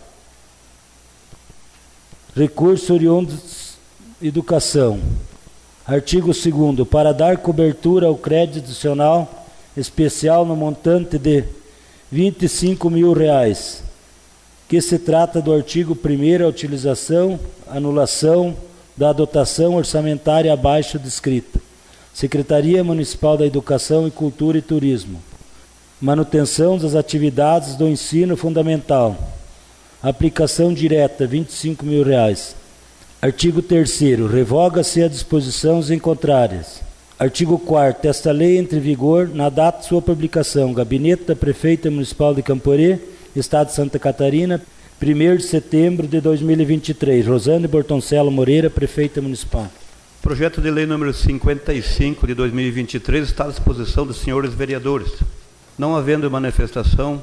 Recurso oriundos Educação. Artigo 2º. Para dar cobertura ao crédito adicional especial no montante de R$25 mil, que se trata do artigo 1º, a utilização, anulação da dotação orçamentária abaixo descrita. Secretaria Municipal da Educação e Cultura e Turismo. Manutenção das atividades do ensino fundamental. Aplicação direta, R$25 mil. Artigo 3º. Revoga-se a disposições em contrárias. Artigo 4º. Esta lei entra em vigor na data de sua publicação. Gabinete da Prefeita Municipal de Camporê, Estado de Santa Catarina, 1º de setembro de 2023. Rosane Bortoncello Moreira, Prefeita Municipal. Projeto de lei número 55 de 2023 está à disposição dos senhores vereadores. Não havendo manifestação,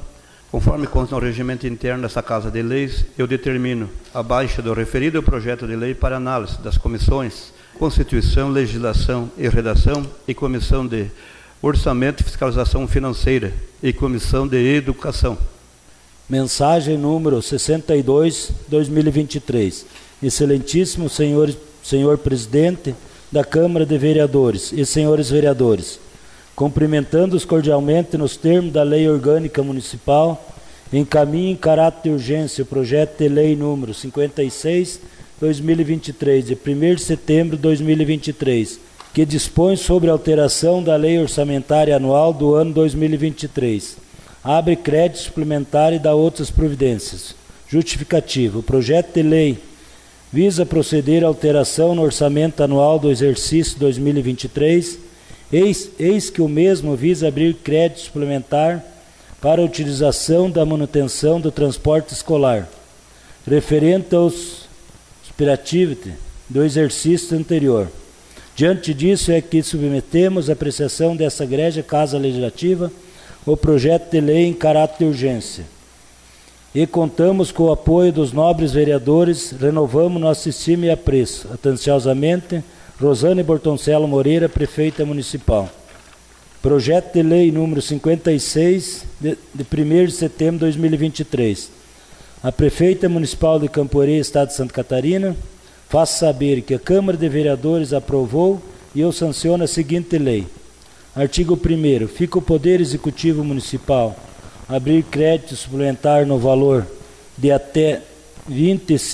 Conforme consta no regimento interno dessa Casa de Leis, eu determino a baixa do referido projeto de lei para análise das comissões Constituição, Legislação e Redação e Comissão de Orçamento e Fiscalização Financeira e Comissão de Educação. Mensagem número 62, 2023. Excelentíssimo senhor presidente da Câmara de Vereadores e senhores vereadores, cumprimentando-os cordialmente nos termos da Lei Orgânica Municipal, encaminho em caráter de urgência o projeto de lei número 56, 2023, de 1º de setembro de 2023, que dispõe sobre a alteração da Lei Orçamentária Anual do ano 2023. Abre crédito suplementar e dá outras providências. Justificativa. O projeto de lei visa proceder à alteração no orçamento anual do exercício 2023, eis que o mesmo visa abrir crédito suplementar para a utilização da manutenção do transporte escolar, referente aos operativos do exercício anterior. Diante disso é que submetemos à apreciação dessa egrégia Casa Legislativa o projeto de lei em caráter de urgência. E contamos com o apoio dos nobres vereadores, renovamos nossa estima e apreço. Atenciosamente, Rosane Bortoncello Moreira, Prefeita Municipal. Projeto de lei número 56, de 1º de setembro de 2023. A Prefeita Municipal de Camporê, Estado de Santa Catarina, faz saber que a Câmara de Vereadores aprovou e eu sanciono a seguinte lei. Artigo 1º. Fica o Poder Executivo Municipal abrir crédito suplementar no valor de até R$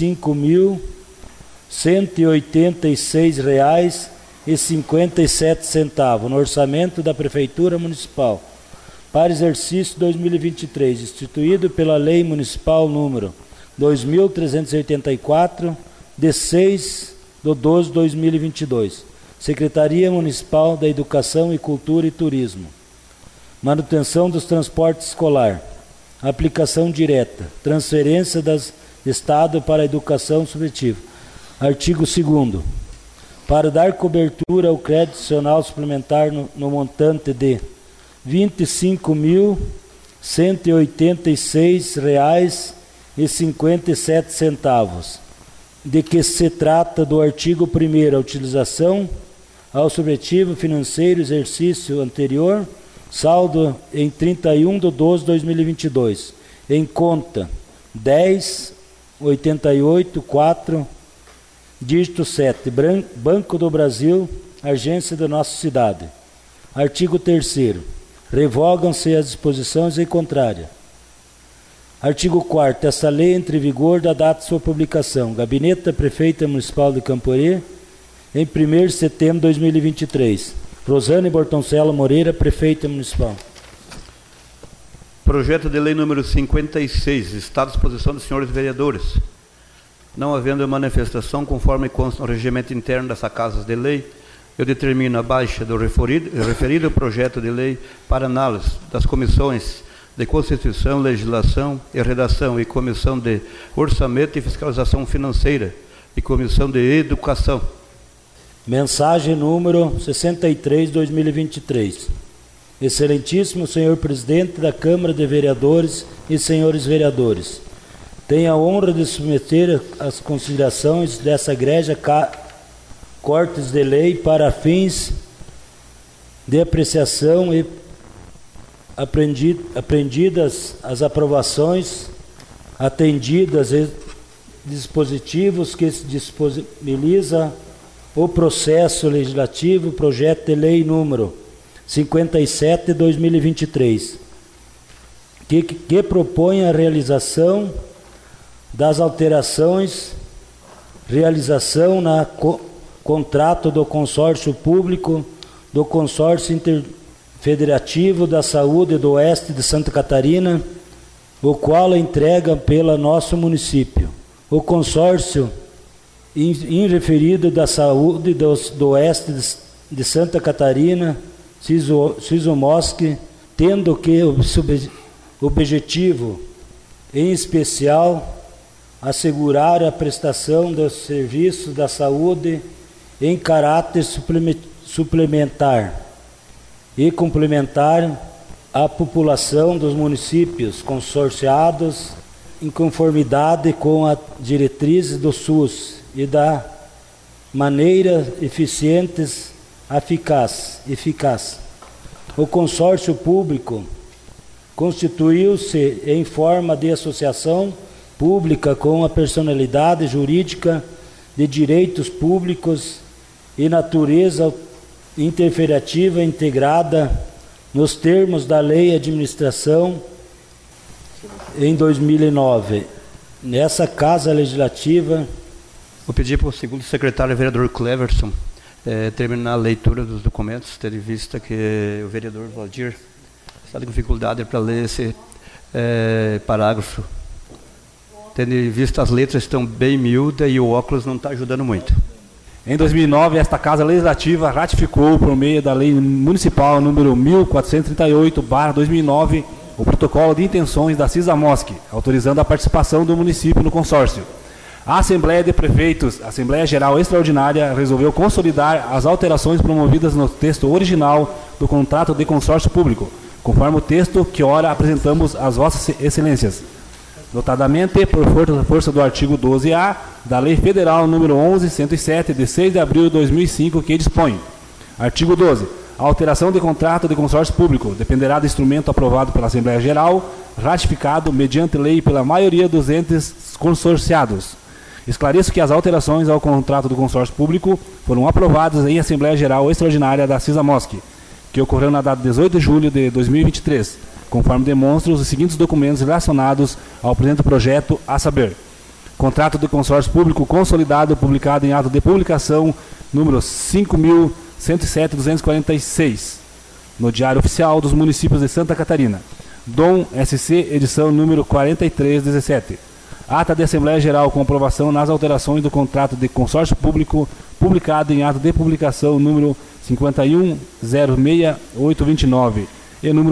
25.186,57 no orçamento da Prefeitura Municipal para exercício 2023, instituído pela Lei Municipal número 2.384, de 6/12/2022. Secretaria Municipal da Educação e Cultura e Turismo. Manutenção dos transportes escolar. Aplicação direta. Transferência das Estado para a educação supletiva. Artigo 2º. Para dar cobertura ao crédito adicional suplementar no montante de R$ 25.186,57, de que se trata do artigo 1º, a utilização ao supletivo financeiro exercício anterior, saldo em 31/12/2022, em conta 10.88.4, dígito 7, Banco do Brasil, agência da nossa cidade. Artigo 3º. Revogam-se as disposições em contrária. Artigo 4º. Esta lei entra em vigor da data de sua publicação. Gabinete da Prefeita Municipal de Camporê, em 1º de setembro de 2023. Rosane Bortoncello Moreira, Prefeita Municipal. Projeto de lei número 56, está à disposição dos senhores vereadores. Não havendo manifestação, conforme consta no regimento interno dessa Casa de Lei, eu determino a baixa do referido projeto de lei para análise das comissões de Constituição, Legislação e Redação e Comissão de Orçamento e Fiscalização Financeira e Comissão de Educação. Mensagem número 63, 2023. Excelentíssimo senhor presidente da Câmara de Vereadores e senhores vereadores, tenho a honra de submeter as considerações dessa egrégia cortes de lei para fins de apreciação e aprendidas as aprovações, atendidas e dispositivos que se disponibiliza o processo legislativo, projeto de lei número 57 de 2023, que propõe a realização das alterações, realização na contrato do consórcio público do Consórcio Interfederativo da Saúde do Oeste de Santa Catarina, o qual entrega pela nosso município. O consórcio referido da Saúde do Oeste de Santa Catarina, SISOMOSC, tendo que objetivo, em especial, assegurar a prestação dos serviços da saúde em caráter suplementar e complementar a população dos municípios consorciados em conformidade com as diretrizes do SUS e da maneira eficientes, eficaz. O consórcio público constituiu-se em forma de associação pública com a personalidade jurídica de direitos públicos e natureza interferativa integrada nos termos da Lei de Administração em 2009. Nessa Casa Legislativa... Vou pedir para o segundo secretário, vereador Cleverson, terminar a leitura dos documentos, tendo em vista que o vereador Valdir está com dificuldade para ler esse parágrafo. Tendo em vista as letras estão bem miúdas e o óculos não está ajudando muito. Em 2009, esta Casa Legislativa ratificou, por meio da Lei Municipal número 1438/2009, o protocolo de intenções da CISAMOSC, autorizando a participação do município no consórcio. A Assembleia de Prefeitos, Assembleia Geral Extraordinária, resolveu consolidar as alterações promovidas no texto original do contrato de consórcio público, conforme o texto que ora apresentamos às vossas excelências. Notadamente, por força do artigo 12A da Lei Federal número 11.107, de 6 de abril de 2005, que dispõe. Artigo 12. A alteração de contrato de consórcio público dependerá do instrumento aprovado pela Assembleia Geral, ratificado mediante lei pela maioria dos entes consorciados. Esclareço que as alterações ao contrato do consórcio público foram aprovadas em Assembleia Geral Extraordinária da CISAMOSC, que ocorreu na data de 18 de julho de 2023, conforme demonstram os seguintes documentos relacionados ao presente projeto, a saber: contrato de consórcio público consolidado, publicado em ato de publicação número 5.107.246, no Diário Oficial dos Municípios de Santa Catarina. DOM SC, edição número 4317. Ata de Assembleia Geral com aprovação nas alterações do contrato de consórcio público, publicado em ato de publicação número 51.06829 e número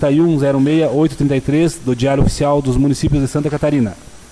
51.06833 do Diário Oficial dos Municípios de Santa Catarina.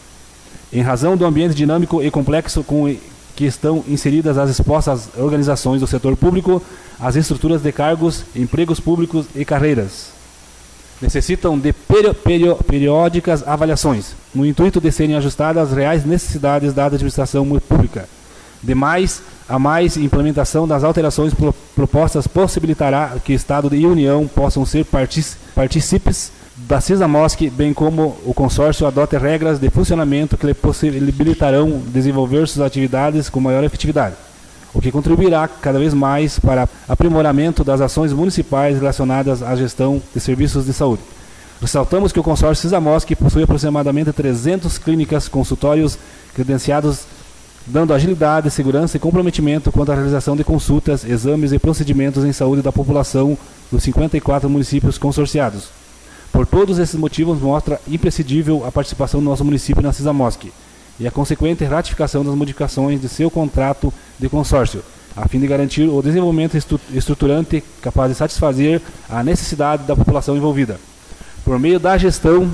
Em razão do ambiente dinâmico e complexo com que estão inseridas as expostas organizações do setor público, as estruturas de cargos, empregos públicos e carreiras necessitam de periódicas avaliações, no intuito de serem ajustadas às reais necessidades da administração pública. Demais, a implementação das alterações propostas possibilitará que Estado e União possam ser partícipes da CISAMOSC, bem como o consórcio adote regras de funcionamento que lhe possibilitarão desenvolver suas atividades com maior efetividade, o que contribuirá cada vez mais para aprimoramento das ações municipais relacionadas à gestão de serviços de saúde. Ressaltamos que o consórcio CISAMOSC possui aproximadamente 300 clínicas, consultórios credenciados, dando agilidade, segurança e comprometimento quanto à realização de consultas, exames e procedimentos em saúde da população dos 54 municípios consorciados. Por todos esses motivos, mostra imprescindível a participação do nosso município na CISAMOSC e a consequente ratificação das modificações de seu contrato de consórcio, a fim de garantir o desenvolvimento estruturante capaz de satisfazer a necessidade da população envolvida. Por meio da gestão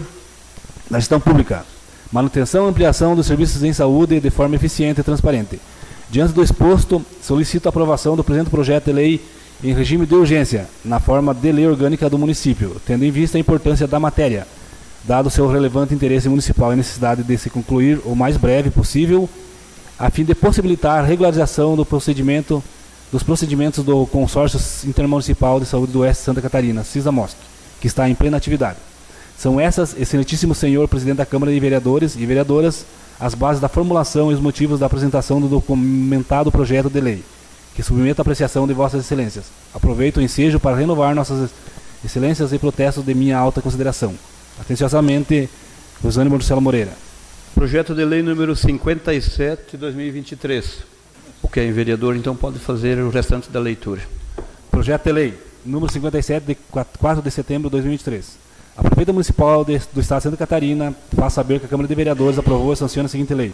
pública, manutenção e ampliação dos serviços em saúde de forma eficiente e transparente. Diante do exposto, solicito a aprovação do presente projeto de lei em regime de urgência, na forma de lei orgânica do município, tendo em vista a importância da matéria, dado o seu relevante interesse municipal e necessidade de se concluir o mais breve possível, a fim de possibilitar a regularização dos procedimentos do Consórcio Intermunicipal de Saúde do Oeste de Santa Catarina, CISAMOSC, que está em plena atividade. São essas, excelentíssimo senhor Presidente da Câmara de Vereadores e Vereadoras, as bases da formulação e os motivos da apresentação do documentado projeto de lei, que submeto à apreciação de vossas excelências. Aproveito o ensejo para renovar nossas excelências e protestos de minha alta consideração. Atenciosamente, Rosane Marcelo Moreira. Projeto de lei número 57 de 2023. O que é vereador, então, pode fazer o restante da leitura. Projeto de lei número 57 de 4 de setembro de 2023. A Prefeita Municipal do Estado de Santa Catarina faz saber que a Câmara de Vereadores aprovou e sanciona a seguinte lei.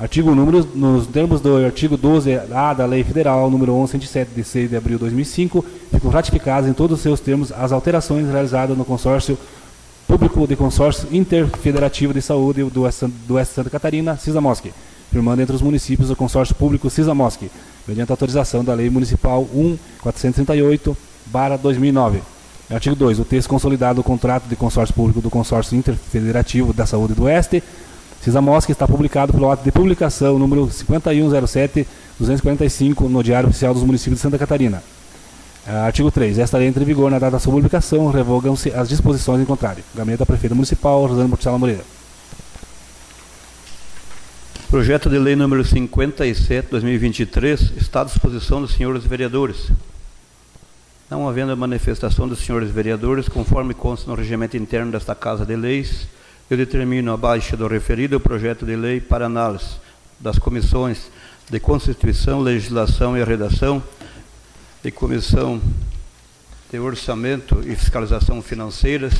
Nos termos do artigo 12A da Lei Federal número 11.107, de 6 de abril de 2005, ficam ratificadas em todos os seus termos as alterações realizadas no consórcio público de consórcio interfederativo de saúde do Oeste de Santa Catarina, CISAMOSC, firmando entre os municípios o consórcio público mediante autorização da Lei Municipal 1.438/2009. Artigo 2. O texto consolidado do contrato de consórcio público do Consórcio Interfederativo da Saúde do Oeste, CISAMOSC, está publicado pelo ato de publicação número 5107-245 no Diário Oficial dos Municípios de Santa Catarina. Artigo 3. Esta lei entra em vigor na data da sua publicação, revogam-se as disposições em contrário. Gabinete da Prefeita Municipal, Rosane Portela Moreira. Projeto de lei número 57/2023 está à disposição dos senhores vereadores. Não havendo manifestação dos senhores vereadores, conforme consta no regimento interno desta Casa de Leis, eu determino abaixo do referido o projeto de lei para análise das comissões de Constituição, Legislação e Redação, de Comissão de Orçamento e Fiscalização Financeiras,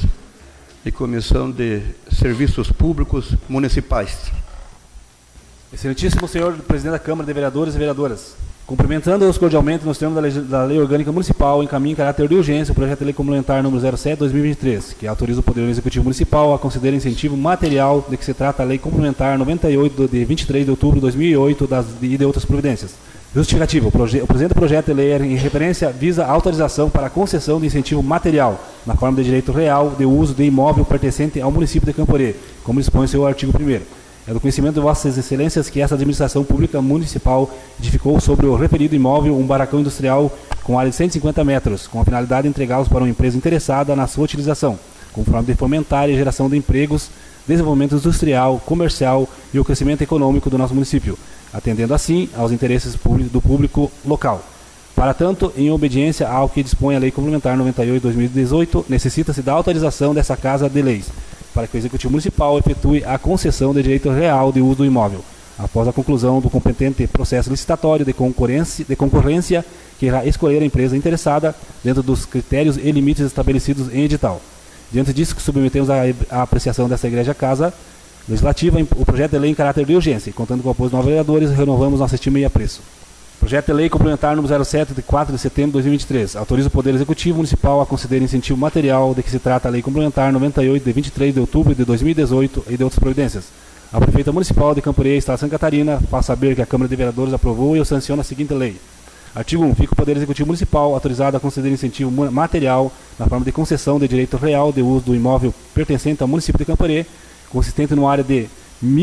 de Comissão de Serviços Públicos Municipais. Excelentíssimo senhor Presidente da Câmara de Vereadores e Vereadoras, cumprimentando-os cordialmente nos termos da Lei Orgânica Municipal, encaminho em caráter de urgência o projeto de lei complementar número 07/2023, que autoriza o Poder Executivo Municipal a conceder incentivo material de que se trata a Lei Complementar 98 de 23 de outubro de 2008 e de outras providências. Justificativo. O presente projeto de lei, em referência, visa a autorização para a concessão de incentivo material, na forma de direito real, de uso de imóvel pertencente ao município de Camporê, como dispõe o seu artigo 1º. É do conhecimento de vossas excelências que essa administração pública municipal edificou sobre o referido imóvel um barracão industrial com área de 150 metros, com a finalidade de entregá-los para uma empresa interessada na sua utilização, com forma de fomentar a geração de empregos, desenvolvimento industrial, comercial e o crescimento econômico do nosso município, atendendo assim aos interesses do público local. Para tanto, em obediência ao que dispõe a Lei Complementar 98/2018, necessita-se da autorização dessa Casa de Leis, para que o Executivo Municipal efetue a concessão de direito real de uso do imóvel, após a conclusão do competente processo licitatório de concorrência que irá escolher a empresa interessada dentro dos critérios e limites estabelecidos em edital. Diante disso, que submetemos à apreciação dessa Igreja Casa Legislativa o projeto de lei em caráter de urgência, e contando com o apoio dos 9 vereadores, renovamos nossa estima e apreço. Projeto de lei complementar número 07 de 4 de setembro de 2023. Autoriza o Poder Executivo Municipal a conceder incentivo material de que se trata a Lei Complementar 98 de 23 de outubro de 2018 e de outras providências. A Prefeita Municipal de Camporê, Estado de Santa Catarina, faz saber que a Câmara de Vereadores aprovou e eu sanciono a seguinte lei. Artigo 1. Fica o Poder Executivo Municipal autorizado a conceder incentivo material na forma de concessão de direito real de uso do imóvel pertencente ao município de Camporê, consistente numa área de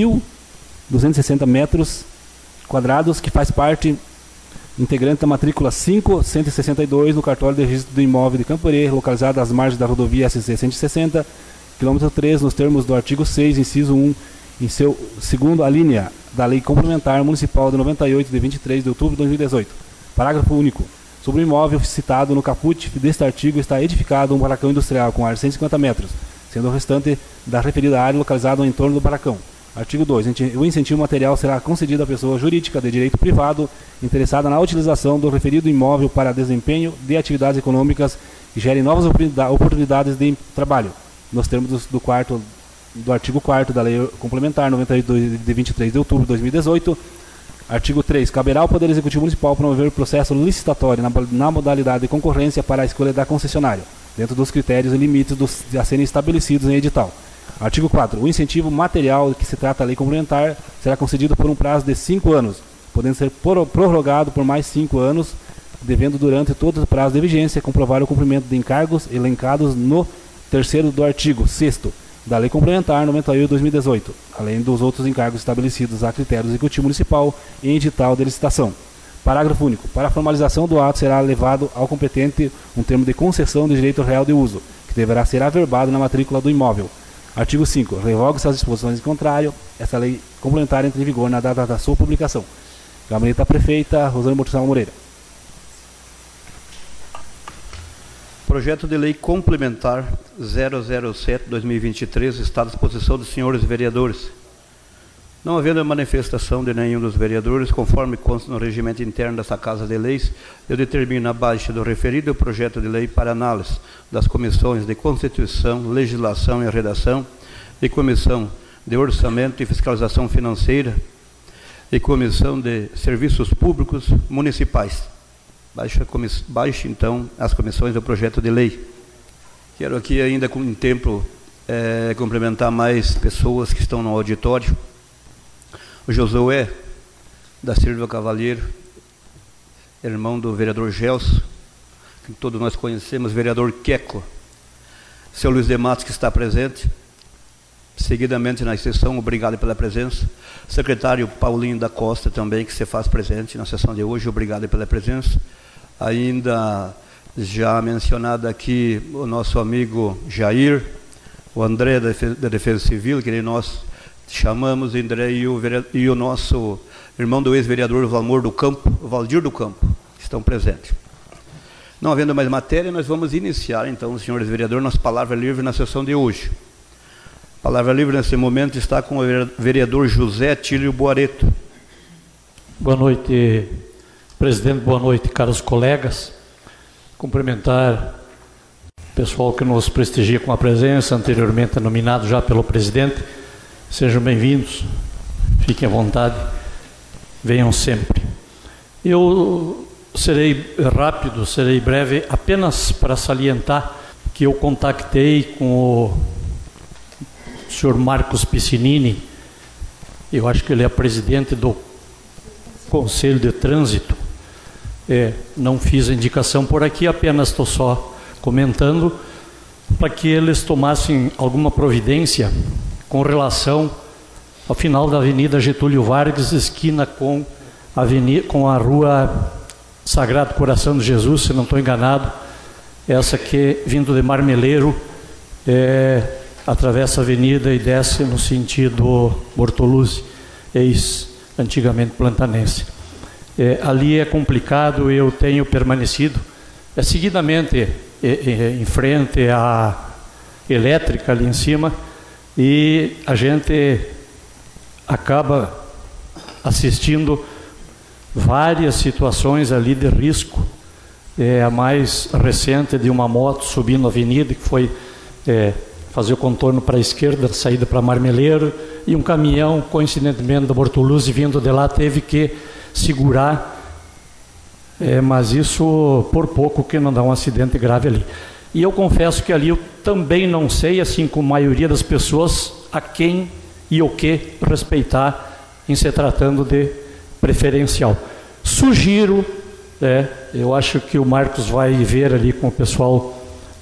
1.260 metros quadrados, que faz parte integrante da matrícula 5162 no cartório de registro do imóvel de Camporê, localizado às margens da rodovia SC 160, quilômetro 3, nos termos do artigo 6, inciso 1, em seu segundo alínea da Lei Complementar Municipal de 98 de 23 de outubro de 2018. Parágrafo único. Sobre o imóvel citado no caput deste artigo está edificado um barracão industrial com área de 150 metros, sendo o restante da referida área localizado em torno do barracão. Artigo 2. O incentivo material será concedido à pessoa jurídica de direito privado interessada na utilização do referido imóvel para desempenho de atividades econômicas que gerem novas oportunidades de trabalho, nos termos do artigo 4º da Lei Complementar 98 de 23 de outubro de 2018. Artigo 3. Caberá ao Poder Executivo Municipal promover o processo licitatório na modalidade de concorrência para a escolha da concessionária, dentro dos critérios e limites a serem estabelecidos em edital. Artigo 4. O incentivo material que se trata a lei complementar será concedido por um prazo de 5 anos, podendo ser prorrogado por mais 5 anos, devendo durante todo o prazo de vigência comprovar o cumprimento de encargos elencados no 3º do artigo 6º da Lei Complementar 98/2018, além dos outros encargos estabelecidos a critério do Executivo Municipal em edital de licitação. Parágrafo único. Para a formalização do ato será levado ao competente um termo de concessão de direito real de uso, que deverá ser averbado na matrícula do imóvel. Artigo 5. Revoga-se as disposições em contrário. Essa lei complementar entra em vigor na data da sua publicação. Gabinete da Prefeita, Rosane Portela Moreira. Projeto de lei complementar 007/2023 está à disposição dos senhores vereadores. Não havendo manifestação de nenhum dos vereadores, conforme consta no regimento interno desta Casa de Leis, eu determino abaixo do referido projeto de lei para análise das comissões de Constituição, Legislação e Redação, de Comissão de Orçamento e Fiscalização Financeira e Comissão de Serviços Públicos Municipais. Baixe, então, as comissões do projeto de lei. Quero aqui ainda, com tempo, cumprimentar mais pessoas que estão no auditório. O Josué da Silva Cavalheiro, irmão do vereador Gelson, que todos nós conhecemos, vereador Queco, seu Luiz de Matos, que está presente, seguidamente na sessão, obrigado pela presença. Secretário Paulinho da Costa também, que se faz presente na sessão de hoje, obrigado pela presença. Ainda já mencionado aqui o nosso amigo Jair, o André da Defesa Civil, que nós chamamos, André, e o nosso irmão do ex-vereador Valdir do Campo, que estão presentes. Não havendo mais matéria, nós vamos iniciar, então, senhores vereadores, nossa palavra livre na sessão de hoje. A palavra livre nesse momento está com o vereador José Tílio Boareto. Boa noite, presidente, boa noite, caros colegas. Cumprimentar o pessoal que nos prestigia com a presença, anteriormente nominado já pelo presidente. Sejam bem-vindos, fiquem à vontade, venham sempre. Eu serei rápido, serei breve, apenas para salientar que eu contactei com o senhor Marcos Piscinini, eu acho que ele é presidente do Conselho de Trânsito. Não fiz a indicação por aqui, apenas estou só comentando para que eles tomassem alguma providência com relação ao final da Avenida Getúlio Vargas, esquina com a Rua Sagrado Coração de Jesus, se não estou enganado, essa que, vindo de Marmeleiro, atravessa a avenida e desce no sentido Bortoluzzi, antigamente Plantanense. Ali é complicado, eu tenho permanecido seguidamente em frente à elétrica ali em cima, e a gente acaba assistindo várias situações ali de risco. A mais recente de uma moto subindo a avenida, que foi fazer o contorno para a esquerda, saída para Marmeleiro, e um caminhão, coincidentemente, da Bortoluzzi, vindo de lá, teve que segurar, mas isso por pouco que não dá um acidente grave ali. E eu confesso que ali eu também não sei, assim como a maioria das pessoas, a quem e o que respeitar em se tratando de preferencial. Sugiro, eu acho que o Marcos vai ver ali com o pessoal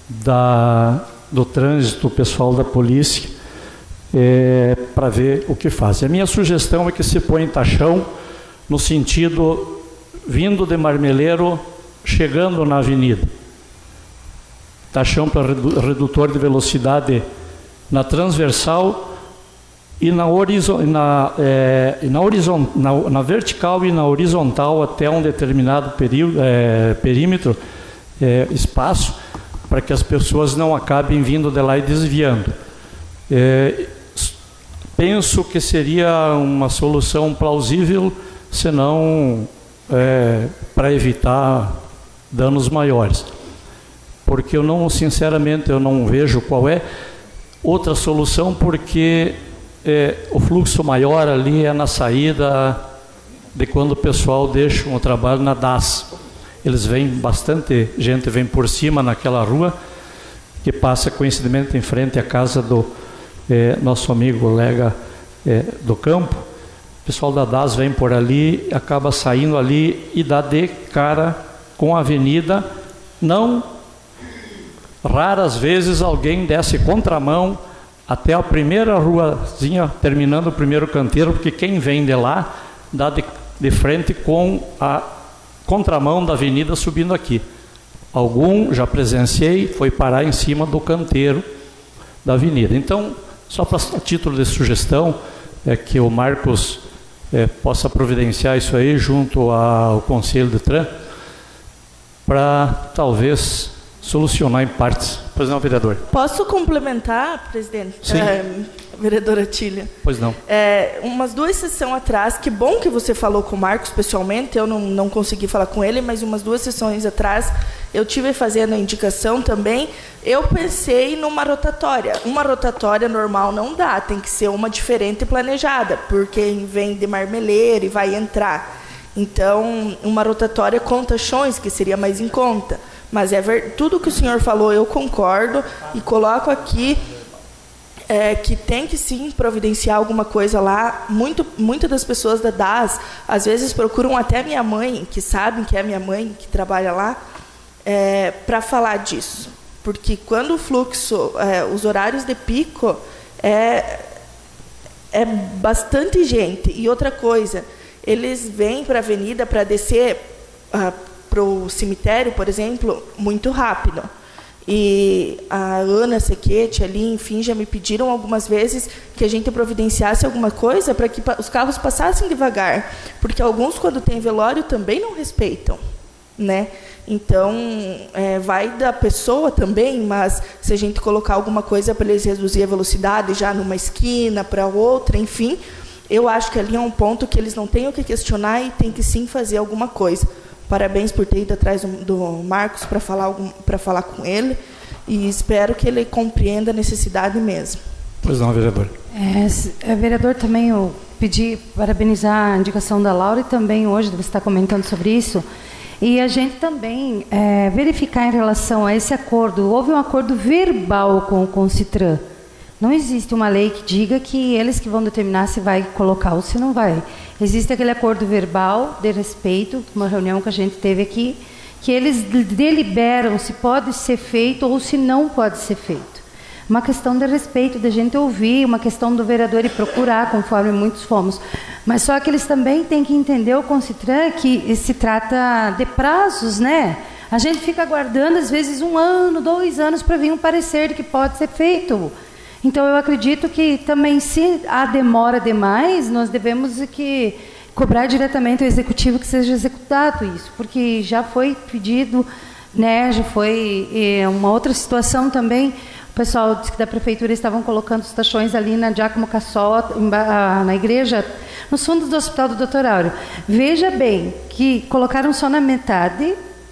do trânsito, o pessoal da polícia, para ver o que faz. A minha sugestão é que se põe taxão no sentido vindo de Marmeleiro, chegando na avenida. Taxão para redutor de velocidade na transversal e na vertical e na horizontal até um determinado perímetro, espaço, para que as pessoas não acabem vindo de lá e desviando. Penso que seria uma solução plausível, senão para evitar danos maiores. Porque sinceramente, eu não vejo qual é outra solução, porque o fluxo maior ali é na saída de quando o pessoal deixa o trabalho na DAS. Eles vêm, bastante gente vem por cima naquela rua, que passa coincidentemente em frente à casa do nosso amigo Lega do Campo. O pessoal da DAS vem por ali, acaba saindo ali e dá de cara com a avenida. Não raras vezes alguém desce contramão até a primeira ruazinha, terminando o primeiro canteiro, porque quem vem de lá dá de frente com a contramão da avenida subindo aqui. Algum, já presenciei, foi parar em cima do canteiro da avenida. Então, só para título de sugestão, que o Marcos possa providenciar isso aí junto ao Conselho de Trânsito, para talvez solucionar em partes. Pois não, vereador? Posso complementar, presidente? Sim. Vereadora Tília. Pois não. Umas 2 sessões atrás, que bom que você falou com o Marcos pessoalmente, eu não consegui falar com ele, mas umas 2 sessões atrás, eu tive fazendo a indicação também, eu pensei numa rotatória. Uma rotatória normal não dá, tem que ser uma diferente e planejada, porque vem de Marmeleiro e vai entrar. Então, uma rotatória com taxões, que seria mais em conta. Mas tudo que o senhor falou, eu concordo e coloco aqui que tem que sim providenciar alguma coisa lá. Muitas das pessoas da DAS, às vezes procuram até minha mãe, que sabem que é minha mãe, que trabalha lá, para falar disso. Porque quando o fluxo, os horários de pico, é bastante gente. E outra coisa, eles vêm para a avenida para descer para o cemitério, por exemplo, muito rápido. E a Ana Sequete ali, enfim, já me pediram algumas vezes que a gente providenciasse alguma coisa para que os carros passassem devagar, porque alguns, quando tem velório, também não respeitam, né? Então, vai da pessoa também, mas se a gente colocar alguma coisa para eles reduzir a velocidade já numa esquina para outra, enfim, eu acho que ali é um ponto que eles não têm o que questionar e tem que sim fazer alguma coisa. Parabéns por ter ido atrás do Marcos para falar com ele, e espero que ele compreenda a necessidade mesmo. Pois não, vereador. Vereador, também eu pedi parabenizar a indicação da Laura, e também hoje você está comentando sobre isso, e a gente também verificar em relação a esse acordo. Houve um acordo verbal com o Concitran. Não existe uma lei que diga que eles que vão determinar se vai colocar ou se não vai. Existe aquele acordo verbal de respeito, uma reunião que a gente teve aqui, que eles deliberam se pode ser feito ou se não pode ser feito. Uma questão de respeito, de a gente ouvir, uma questão do vereador ir procurar, conforme muitos fomos. Mas só que eles também têm que entender, o Concitran, que se trata de prazos, né? A gente fica aguardando, às vezes, 1 ano, 2 anos, para vir um parecer de que pode ser feito. Então, eu acredito que também, se há demora demais, nós devemos cobrar diretamente ao executivo que seja executado isso, porque já foi pedido, né, já foi uma outra situação também. O pessoal disse que da prefeitura estavam colocando os tachões ali na Giacomo Cassó, na igreja, nos fundos do Hospital do Dr. Áureo. Veja bem que colocaram só na metade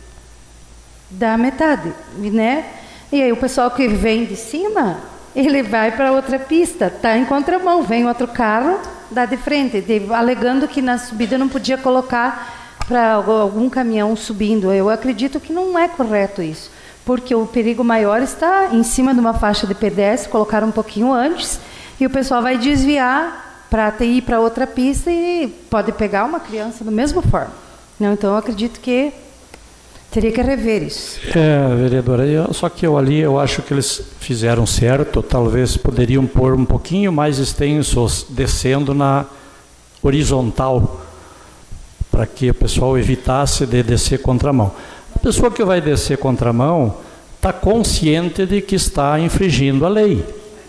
da metade, né? E aí o pessoal que vem de cima, ele vai para outra pista, está em contramão, vem outro carro, dá de frente, alegando que na subida não podia colocar para algum caminhão subindo. Eu acredito que não é correto isso, porque o perigo maior está em cima de uma faixa de pedestre, colocaram um pouquinho antes, e o pessoal vai desviar para ir para outra pista e pode pegar uma criança da mesma forma. Não, então eu acredito que teria que rever isso. Vereadora, só que eu acho que eles fizeram certo, talvez poderiam pôr um pouquinho mais extensos, descendo na horizontal, para que o pessoal evitasse de descer contramão. A pessoa que vai descer contramão está consciente de que está infringindo a lei.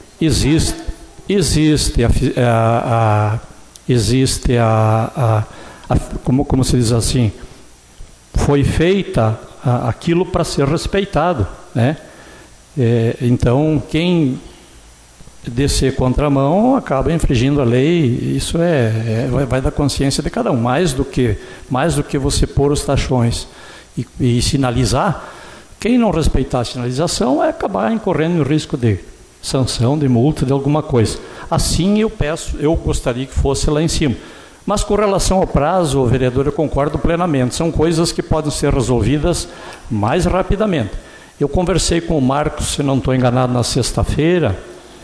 Como se diz assim, foi feita aquilo para ser respeitado, né? Então, quem descer contramão acaba infringindo a lei. Isso vai da consciência de cada um, mais do que você pôr os tachões e sinalizar. Quem não respeitar a sinalização vai acabar incorrendo em risco de sanção, de multa, de alguma coisa. Assim eu gostaria que fosse lá em cima. Mas com relação ao prazo, vereador, eu concordo plenamente. São coisas que podem ser resolvidas mais rapidamente. Eu conversei com o Marcos, se não estou enganado, na sexta-feira,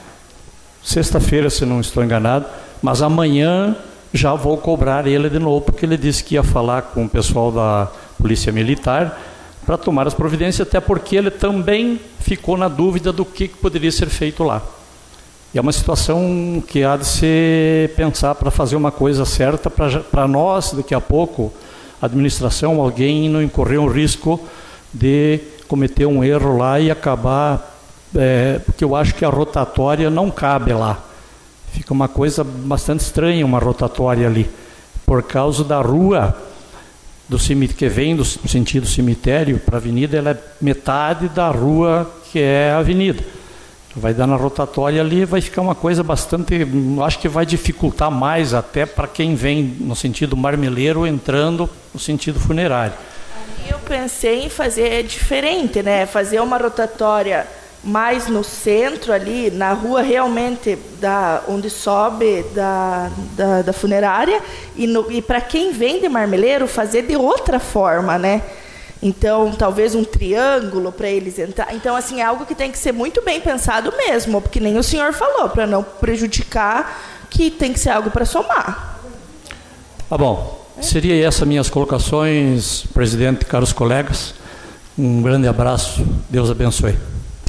se não estou enganado, mas amanhã já vou cobrar ele de novo, porque ele disse que ia falar com o pessoal da Polícia Militar para tomar as providências, até porque ele também ficou na dúvida do que poderia ser feito lá. E é uma situação que há de se pensar para fazer uma coisa certa, para nós, daqui a pouco, a administração, alguém não incorrer um risco de cometer um erro lá e acabar, porque eu acho que a rotatória não cabe lá. Fica uma coisa bastante estranha, uma rotatória ali, por causa da rua do cemitério, que vem do sentido cemitério para a avenida, ela é metade da rua que é a avenida. Vai dar na rotatória ali, vai ficar uma coisa bastante, acho que vai dificultar mais até para quem vem no sentido marmeleiro entrando no sentido funerário. Eu pensei em fazer diferente, né? Fazer uma rotatória mais no centro ali, na rua realmente onde sobe da funerária, e para quem vem de marmeleiro fazer de outra forma, né? Então, talvez um triângulo para eles entrar. Então, assim, é algo que tem que ser muito bem pensado mesmo, porque nem o senhor falou, para não prejudicar, que tem que ser algo para somar. Tá bom. Seria essas minhas colocações, presidente, caros colegas. Um grande abraço. Deus abençoe.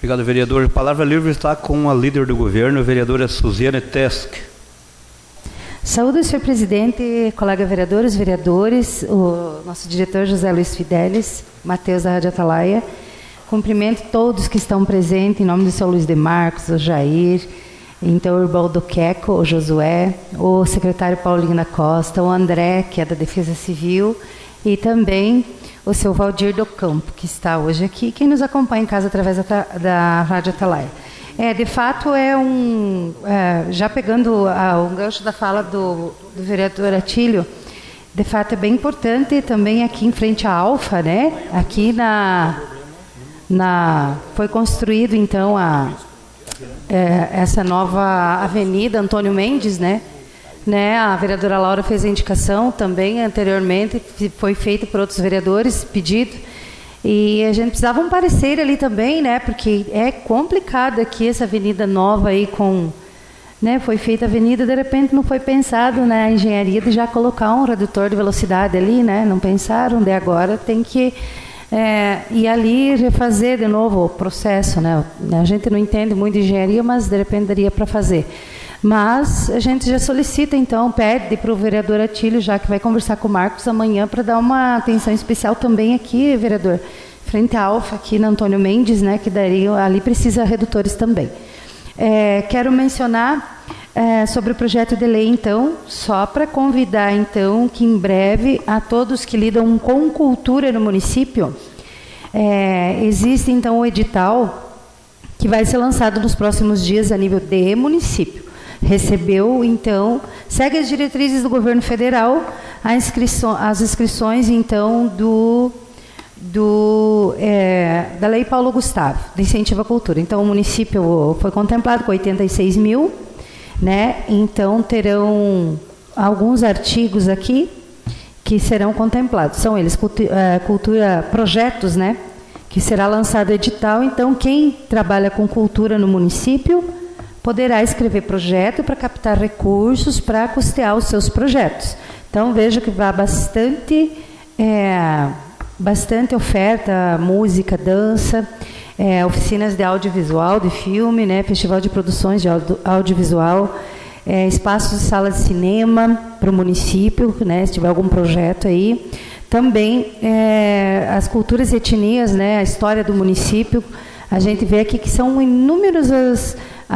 Obrigado, vereador. A palavra livre está com a líder do governo, a vereadora Suziane Tesk. Saúde, senhor presidente, colega vereadores, o nosso diretor José Luiz Fidelis, Matheus da Rádio Atalaia. Cumprimento todos que estão presentes, em nome do seu Luiz de Marcos, o Jair, então o Irbaldo Queco, o Josué, o secretário Paulinho da Costa, o André, que é da Defesa Civil, e também o seu Valdir do Campo, que está hoje aqui, quem nos acompanha em casa através da Rádio Atalaia. De fato, já pegando o gancho da fala do vereador Atílio, de fato é bem importante também aqui em frente à Alfa, né? Aqui foi construído então essa nova avenida Antônio Mendes, né? A vereadora Laura fez a indicação também anteriormente, foi feito por outros vereadores, pedido. E a gente precisava um parecer ali também, né? Porque é complicado aqui essa avenida nova aí foi feita a avenida, de repente não foi pensado na engenharia de já colocar um redutor de velocidade ali, né? Não pensaram, de agora tem que ir ali refazer de novo o processo, né? A gente não entende muito de engenharia, mas de repente daria para fazer. Mas a gente já solicita, então, pede para o vereador Atílio, já que vai conversar com o Marcos amanhã, para dar uma atenção especial também aqui, vereador, frente à Alfa, aqui na Antônio Mendes, né, que ali precisa redutores também. Quero mencionar sobre o projeto de lei, então, só para convidar, então, que em breve, a todos que lidam com cultura no município, existe, então, o edital que vai ser lançado nos próximos dias a nível de município. Recebeu, então, segue as diretrizes do governo federal, as inscrições, então, da Lei Paulo Gustavo, de incentivo à cultura. Então, o município foi contemplado com 86 mil, né? Então, terão alguns artigos aqui que serão contemplados. São eles, projetos, né? Que será lançado edital. Então, quem trabalha com cultura no município poderá escrever projeto para captar recursos para custear os seus projetos. Então, vejo que vai bastante oferta, música, dança, oficinas de audiovisual, de filme, né, festival de produções de audiovisual, espaços de sala de cinema para o município, né, se tiver algum projeto aí. Também as culturas e etnias, né, a história do município. A gente vê aqui que são inúmeras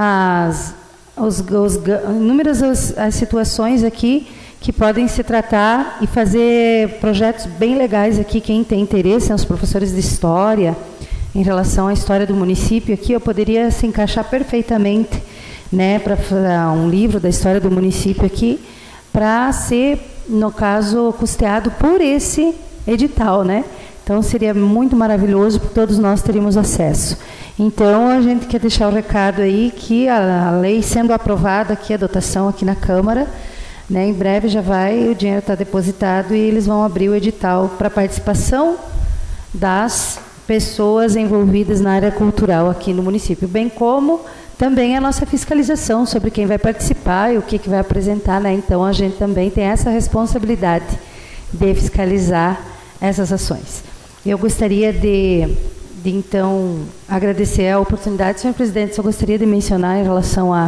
as situações aqui que podem se tratar e fazer projetos bem legais aqui. Quem tem interesse são os professores de história, em relação à história do município. Aqui eu poderia se encaixar perfeitamente, né, para um livro da história do município aqui, para ser, no caso, custeado por esse edital, né? Então, seria muito maravilhoso, porque todos nós teríamos acesso. Então, a gente quer deixar o recado aí que a lei sendo aprovada aqui, a dotação aqui na Câmara, né, em breve já o dinheiro está depositado e eles vão abrir o edital para participação das pessoas envolvidas na área cultural aqui no município, bem como também a nossa fiscalização sobre quem vai participar e o que vai apresentar, né? Então, a gente também tem essa responsabilidade de fiscalizar essas ações. Eu gostaria então, agradecer a oportunidade, senhor presidente. Só gostaria de mencionar em relação a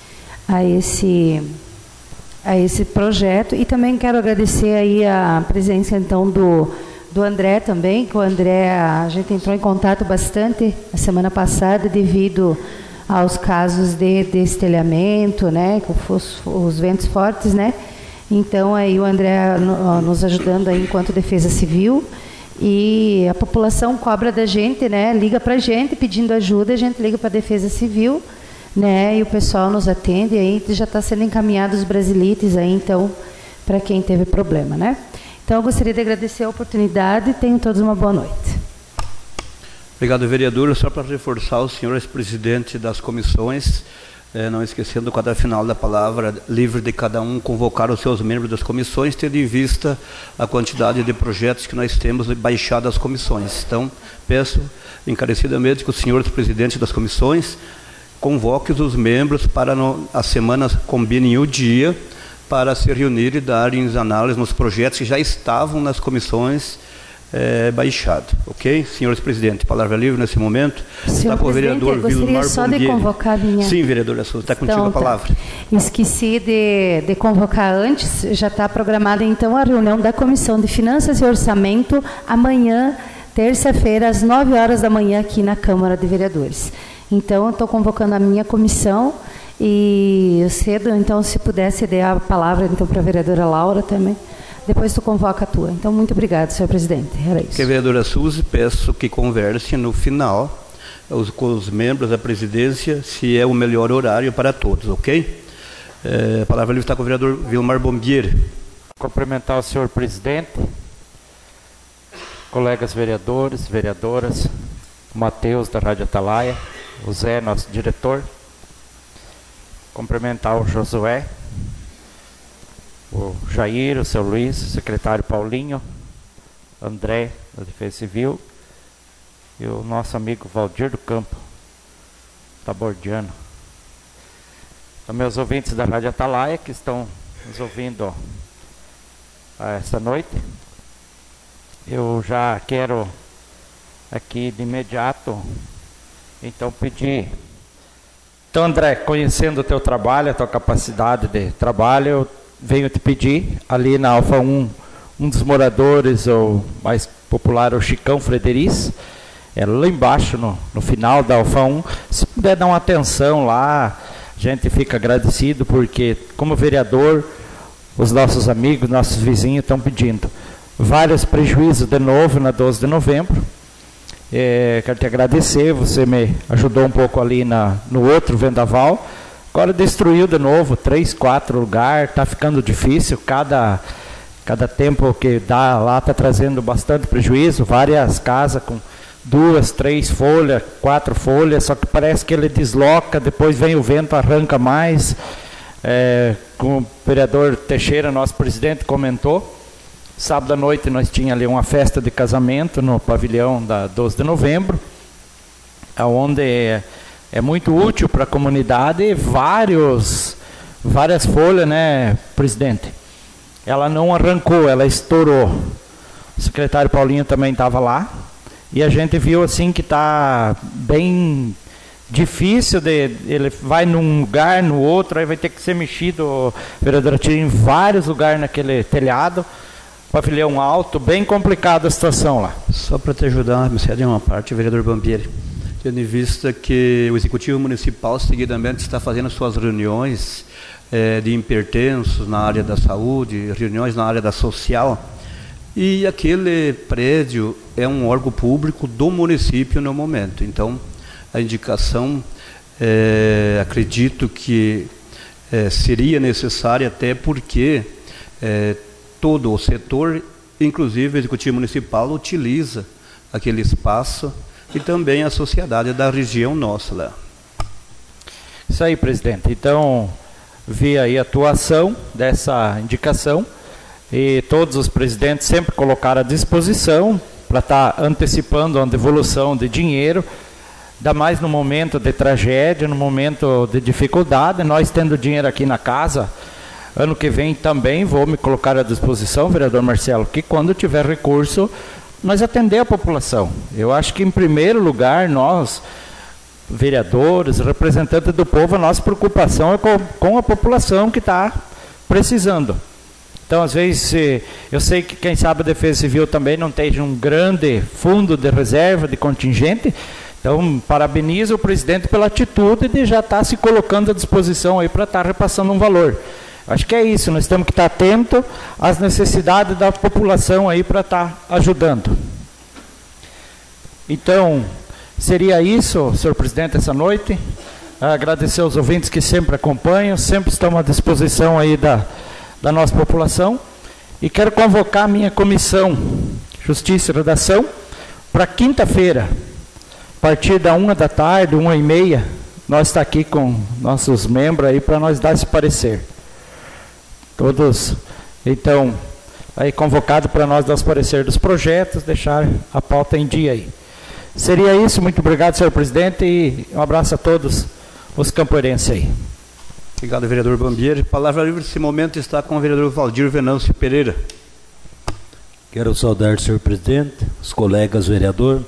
esse projeto, e também quero agradecer aí a presença, então, do André também, que o André, a gente entrou em contato bastante a semana passada, devido aos casos de destelhamento, né, com os ventos fortes, né. Então, aí o André nos ajudando aí enquanto Defesa Civil, e a população cobra da gente, né, liga para a gente pedindo ajuda, a gente liga para a Defesa Civil, né, e o pessoal nos atende, e aí já está sendo encaminhado os brasilites aí, então, para quem teve problema, né. Então, eu gostaria de agradecer a oportunidade e tenham todos uma boa noite. Obrigado, vereador. Só para reforçar, o senhor ex-presidente das comissões, não esquecendo o quadro final da palavra, livre de cada um convocar os seus membros das comissões, tendo em vista a quantidade de projetos que nós temos baixado às comissões. Então, peço encarecidamente que o senhor ex-presidente das comissões convoque os membros para a semana, combinem o dia, para se reunir e darem análise nos projetos que já estavam nas comissões baixado, ok? Senhores presidente, palavra livre nesse momento. Senhor Está com o vereador Vilmar só de convocar minha... Sim, vereadora Souza, está contigo a palavra. Esqueci de convocar antes, já está programada então a reunião da Comissão de Finanças e Orçamento amanhã, terça-feira, às 9 horas da manhã, aqui na Câmara de Vereadores. Então, eu estou convocando a minha comissão e cedo, então, se pudesse dar a palavra então, para a vereadora Laura também. Depois tu convoca a tua. Então, muito obrigado, senhor presidente. Era isso. Que a vereadora Suzy, peço que converse no final com os membros da presidência se é o melhor horário para todos, ok? A palavra livre está com o vereador Vilmar Bombier. Cumprimentar o senhor presidente, colegas vereadores, vereadoras, o Matheus da Rádio Atalaia, o Zé, nosso diretor. Cumprimentar o Josué, o Jair, o seu Luiz, o secretário Paulinho, André, da Defesa Civil, e o nosso amigo Valdir do Campo, tabordiano. Então, meus ouvintes da Rádio Atalaia, que estão nos ouvindo esta noite, eu já quero aqui de imediato, então, pedir... Então, André, conhecendo o teu trabalho, a tua capacidade de trabalho, eu venho te pedir, ali na Alfa 1, um dos moradores, o mais popular, o Chicão Frederiz, lá embaixo, no final da Alfa 1, se puder dar uma atenção lá, a gente fica agradecido, porque, como vereador, os nossos amigos, nossos vizinhos estão pedindo vários prejuízos de novo na 12 de novembro. Quero te agradecer, você me ajudou um pouco ali no outro vendaval. Agora destruiu de novo 3, 4 lugares, está ficando difícil, cada tempo que dá lá está trazendo bastante prejuízo, várias casas com 2, 3 folhas, 4 folhas, só que parece que ele desloca, depois vem o vento, arranca mais. Como o vereador Teixeira, nosso presidente, comentou, sábado à noite nós tínhamos ali uma festa de casamento no pavilhão da 12 de novembro, onde é muito útil para a comunidade, várias folhas, né, presidente? Ela não arrancou, ela estourou. O secretário Paulinho também estava lá, e a gente viu assim que está bem difícil, ele vai num lugar, no outro, aí vai ter que ser mexido, vereadora Tira, em vários lugares naquele telhado, pavilhão alto, bem complicada a situação lá. Só para te ajudar, me cede uma parte, vereador Bambieri, tendo em vista que o Executivo Municipal seguidamente está fazendo suas reuniões de hipertensos na área da saúde, reuniões na área da social, e aquele prédio é um órgão público do município no momento. Então, a indicação, acredito que seria necessária, até porque todo o setor, inclusive o Executivo Municipal, utiliza aquele espaço e também a sociedade da região nossa lá. Isso aí, presidente. Então, vi aí a atuação dessa indicação e todos os presidentes sempre colocaram à disposição para estar antecipando a devolução de dinheiro, ainda mais no momento de tragédia, no momento de dificuldade. Nós tendo dinheiro aqui na casa, ano que vem também vou me colocar à disposição, vereador Marcelo, que quando tiver recurso, nós atender a população. Eu acho que, em primeiro lugar, nós, vereadores, representantes do povo, a nossa preocupação é com a população que está precisando. Então, às vezes, eu sei que, quem sabe, a Defesa Civil também não tem um grande fundo de reserva, de contingente. Então, parabenizo o presidente pela atitude de já estar se colocando à disposição aí para estar repassando um valor. Acho que é isso, nós temos que estar atentos às necessidades da população aí para estar ajudando. Então, seria isso, senhor presidente, essa noite. Agradecer aos ouvintes que sempre acompanham, sempre estão à disposição aí da nossa população. E quero convocar a minha comissão Justiça e Redação para quinta-feira, a partir da 1 da tarde, 1h30, nós está aqui com nossos membros aí para nós dar esse parecer. Todos, então, aí convocado para nós dar os parecer dos projetos, deixar a pauta em dia aí. Seria isso, muito obrigado, senhor presidente, e um abraço a todos os campoerenses aí. Obrigado, vereador Bambieri. Palavra livre nesse momento está com o vereador Valdir Venâncio Pereira. Quero saudar o senhor presidente, os colegas vereadores,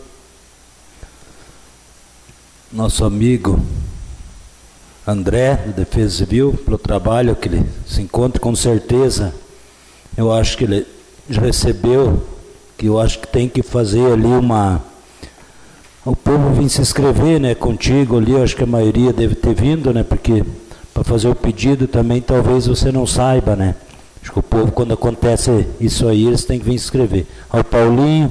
nosso amigo André, da Defesa Civil, pelo trabalho que ele se encontra, com certeza. Eu acho que ele já recebeu, que eu acho que tem que fazer ali o povo vir se inscrever, né, contigo ali. Eu acho que a maioria deve ter vindo, né, porque para fazer o pedido também talvez você não saiba, né. Acho que o povo, quando acontece isso aí, eles têm que vir se inscrever. Ao Paulinho,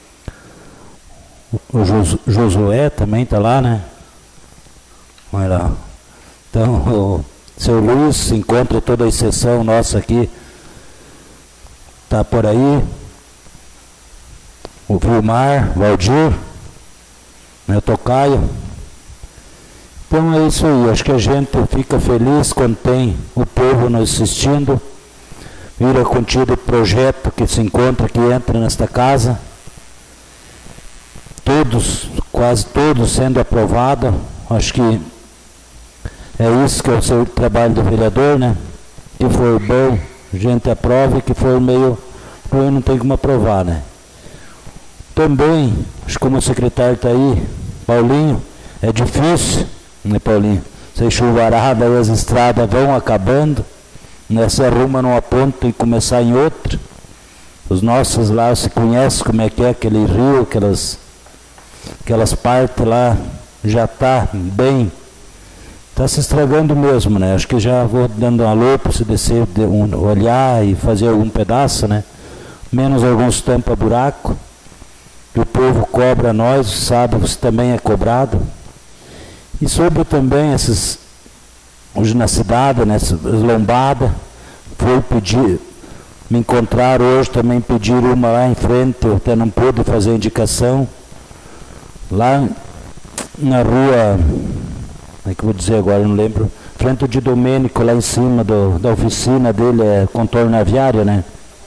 o Josué também está lá, né. Olha lá. Então, o seu Luiz se encontra toda a exceção nossa aqui, está por aí. O Vilmar, Valdir, meu tocaio. Então é isso aí, acho que a gente fica feliz quando tem o povo nos assistindo, vira contido o projeto que se encontra, que entra nesta casa, todos, quase todos sendo aprovados. Acho que é isso que é o seu trabalho do vereador, né? Que for bom, a gente aprova, e que for meio ruim, não tem como aprovar, né? Também, acho que como o secretário está aí, Paulinho, é difícil, né, Paulinho? Sem chuvarada, aí as estradas vão acabando, né? Se arruma numa ponta e começar em outra. Os nossos lá, se conhece como é que é aquele rio, aquelas partes lá, já está bem. Está se estragando mesmo, né? Acho que já vou dando um alô para se descer, olhar e fazer algum pedaço, né? Menos alguns tampa-buraco. O povo cobra nós, os sábados também é cobrado. E sobre também esses, hoje na cidade, né, lombada, foi pedir, me encontraram hoje também, pediram uma lá em frente, eu até não pude fazer indicação, lá na rua, como é que eu vou dizer agora, eu não lembro, frente de Domênico, lá em cima da oficina dele, é contorno aviário, né?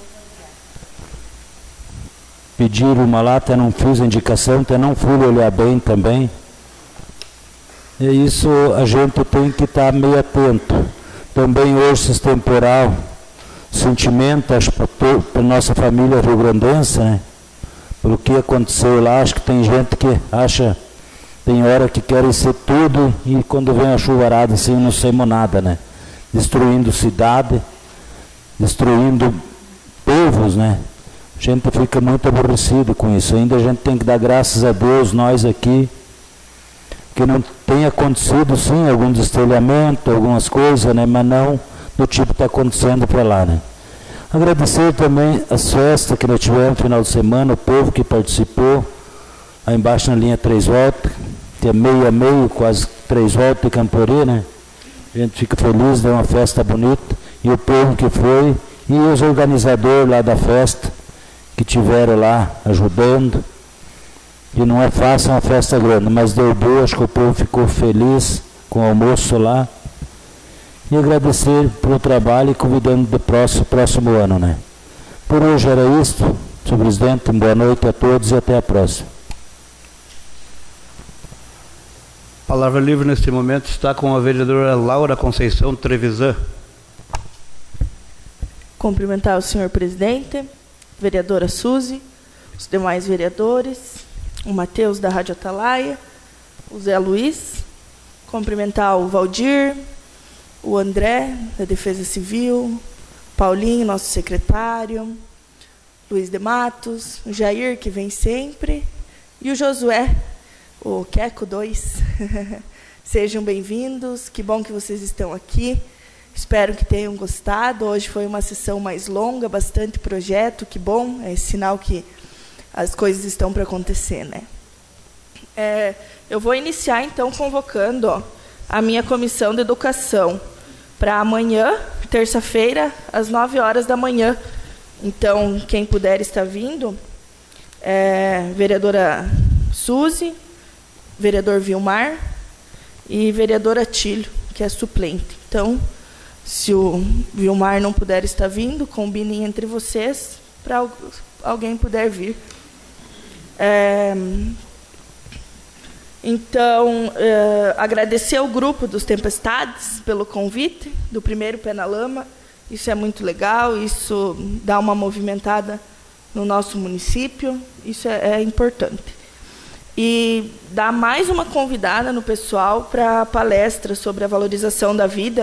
Pediram uma lá, até não fiz a indicação, até não fui olhar bem também. E isso a gente tem que estar meio atento. Também hoje esse temporal, sentimento, acho para a nossa família rio-grandense, né? Pelo que aconteceu lá, acho que tem gente que acha, tem hora que querem ser tudo e quando vem a chuvarada assim não saímos nada, né? Destruindo cidade, destruindo povos, né? A gente fica muito aborrecido com isso. Ainda a gente tem que dar graças a Deus, nós aqui, que não tem acontecido sim algum destelhamento, algumas coisas, né? Mas não do tipo que está acontecendo para lá, né? Agradecer também as festas que nós tivemos no final de semana, o povo que participou, aí embaixo na linha 3 voltas, que é meio a meio, quase 3 voltas de Camporê, né? A gente fica feliz, deu uma festa bonita, e o povo que foi, e os organizadores lá da festa, que tiveram lá ajudando, e não é fácil, é uma festa grande, mas deu boa, acho que o povo ficou feliz com o almoço lá, e agradecer pelo trabalho e convidando do próximo ano, né? Por hoje era isso, senhor presidente, boa noite a todos e até a próxima. Palavra livre neste momento está com a vereadora Laura Conceição Trevisan. Cumprimentar o senhor presidente, vereadora Suzy, os demais vereadores, o Matheus da Rádio Atalaia, o Zé Luiz, cumprimentar o Valdir, o André da Defesa Civil, Paulinho, nosso secretário, Luiz de Matos, o Jair, que vem sempre, e o Josué, o Queco 2. Sejam bem-vindos, que bom que vocês estão aqui. Espero que tenham gostado. Hoje foi uma sessão mais longa, bastante projeto, que bom, é sinal que as coisas estão para acontecer, né? Eu vou iniciar, então, convocando a minha comissão de educação para amanhã, terça-feira, às 9 horas da manhã. Então, quem puder estar vindo, vereadora Suzy, vereador Vilmar e vereadora Tílio, que é suplente. Então, se o Vilmar não puder estar vindo, combinem entre vocês para alguém puder vir. Então, agradecer ao grupo dos Tempestades pelo convite do primeiro Pé na Lama. Isso é muito legal, isso dá uma movimentada no nosso município, isso é importante. E dar mais uma convidada no pessoal para a palestra sobre a valorização da vida.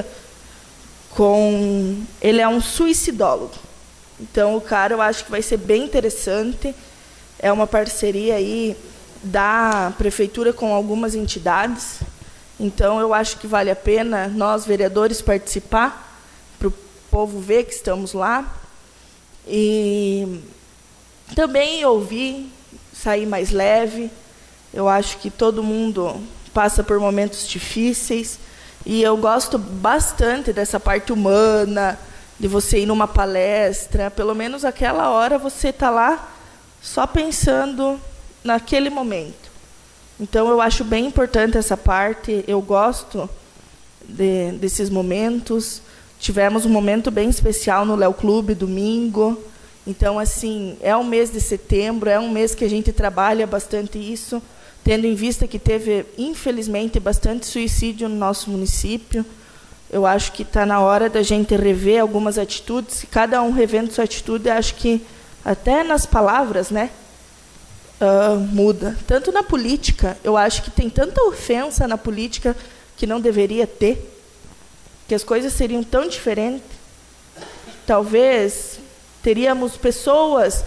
Ele é um suicidólogo. Então, o cara, eu acho que vai ser bem interessante. É uma parceria aí da prefeitura com algumas entidades. Então, eu acho que vale a pena nós, vereadores, participar, para o povo ver que estamos lá. E também ouvir, sair mais leve. Eu acho que todo mundo passa por momentos difíceis. E eu gosto bastante dessa parte humana, de você ir numa palestra. Pelo menos aquela hora você está lá só pensando naquele momento. Então, eu acho bem importante essa parte. Eu gosto desses momentos. Tivemos um momento bem especial no Léo Clube, domingo. Então, assim, é um mês de setembro, é um mês que a gente trabalha bastante isso, tendo em vista que teve, infelizmente, bastante suicídio no nosso município. Eu acho que está na hora da gente rever algumas atitudes. Cada um revendo sua atitude, acho que até nas palavras, né, muda. Tanto na política, eu acho que tem tanta ofensa na política que não deveria ter, que as coisas seriam tão diferentes. Talvez teríamos pessoas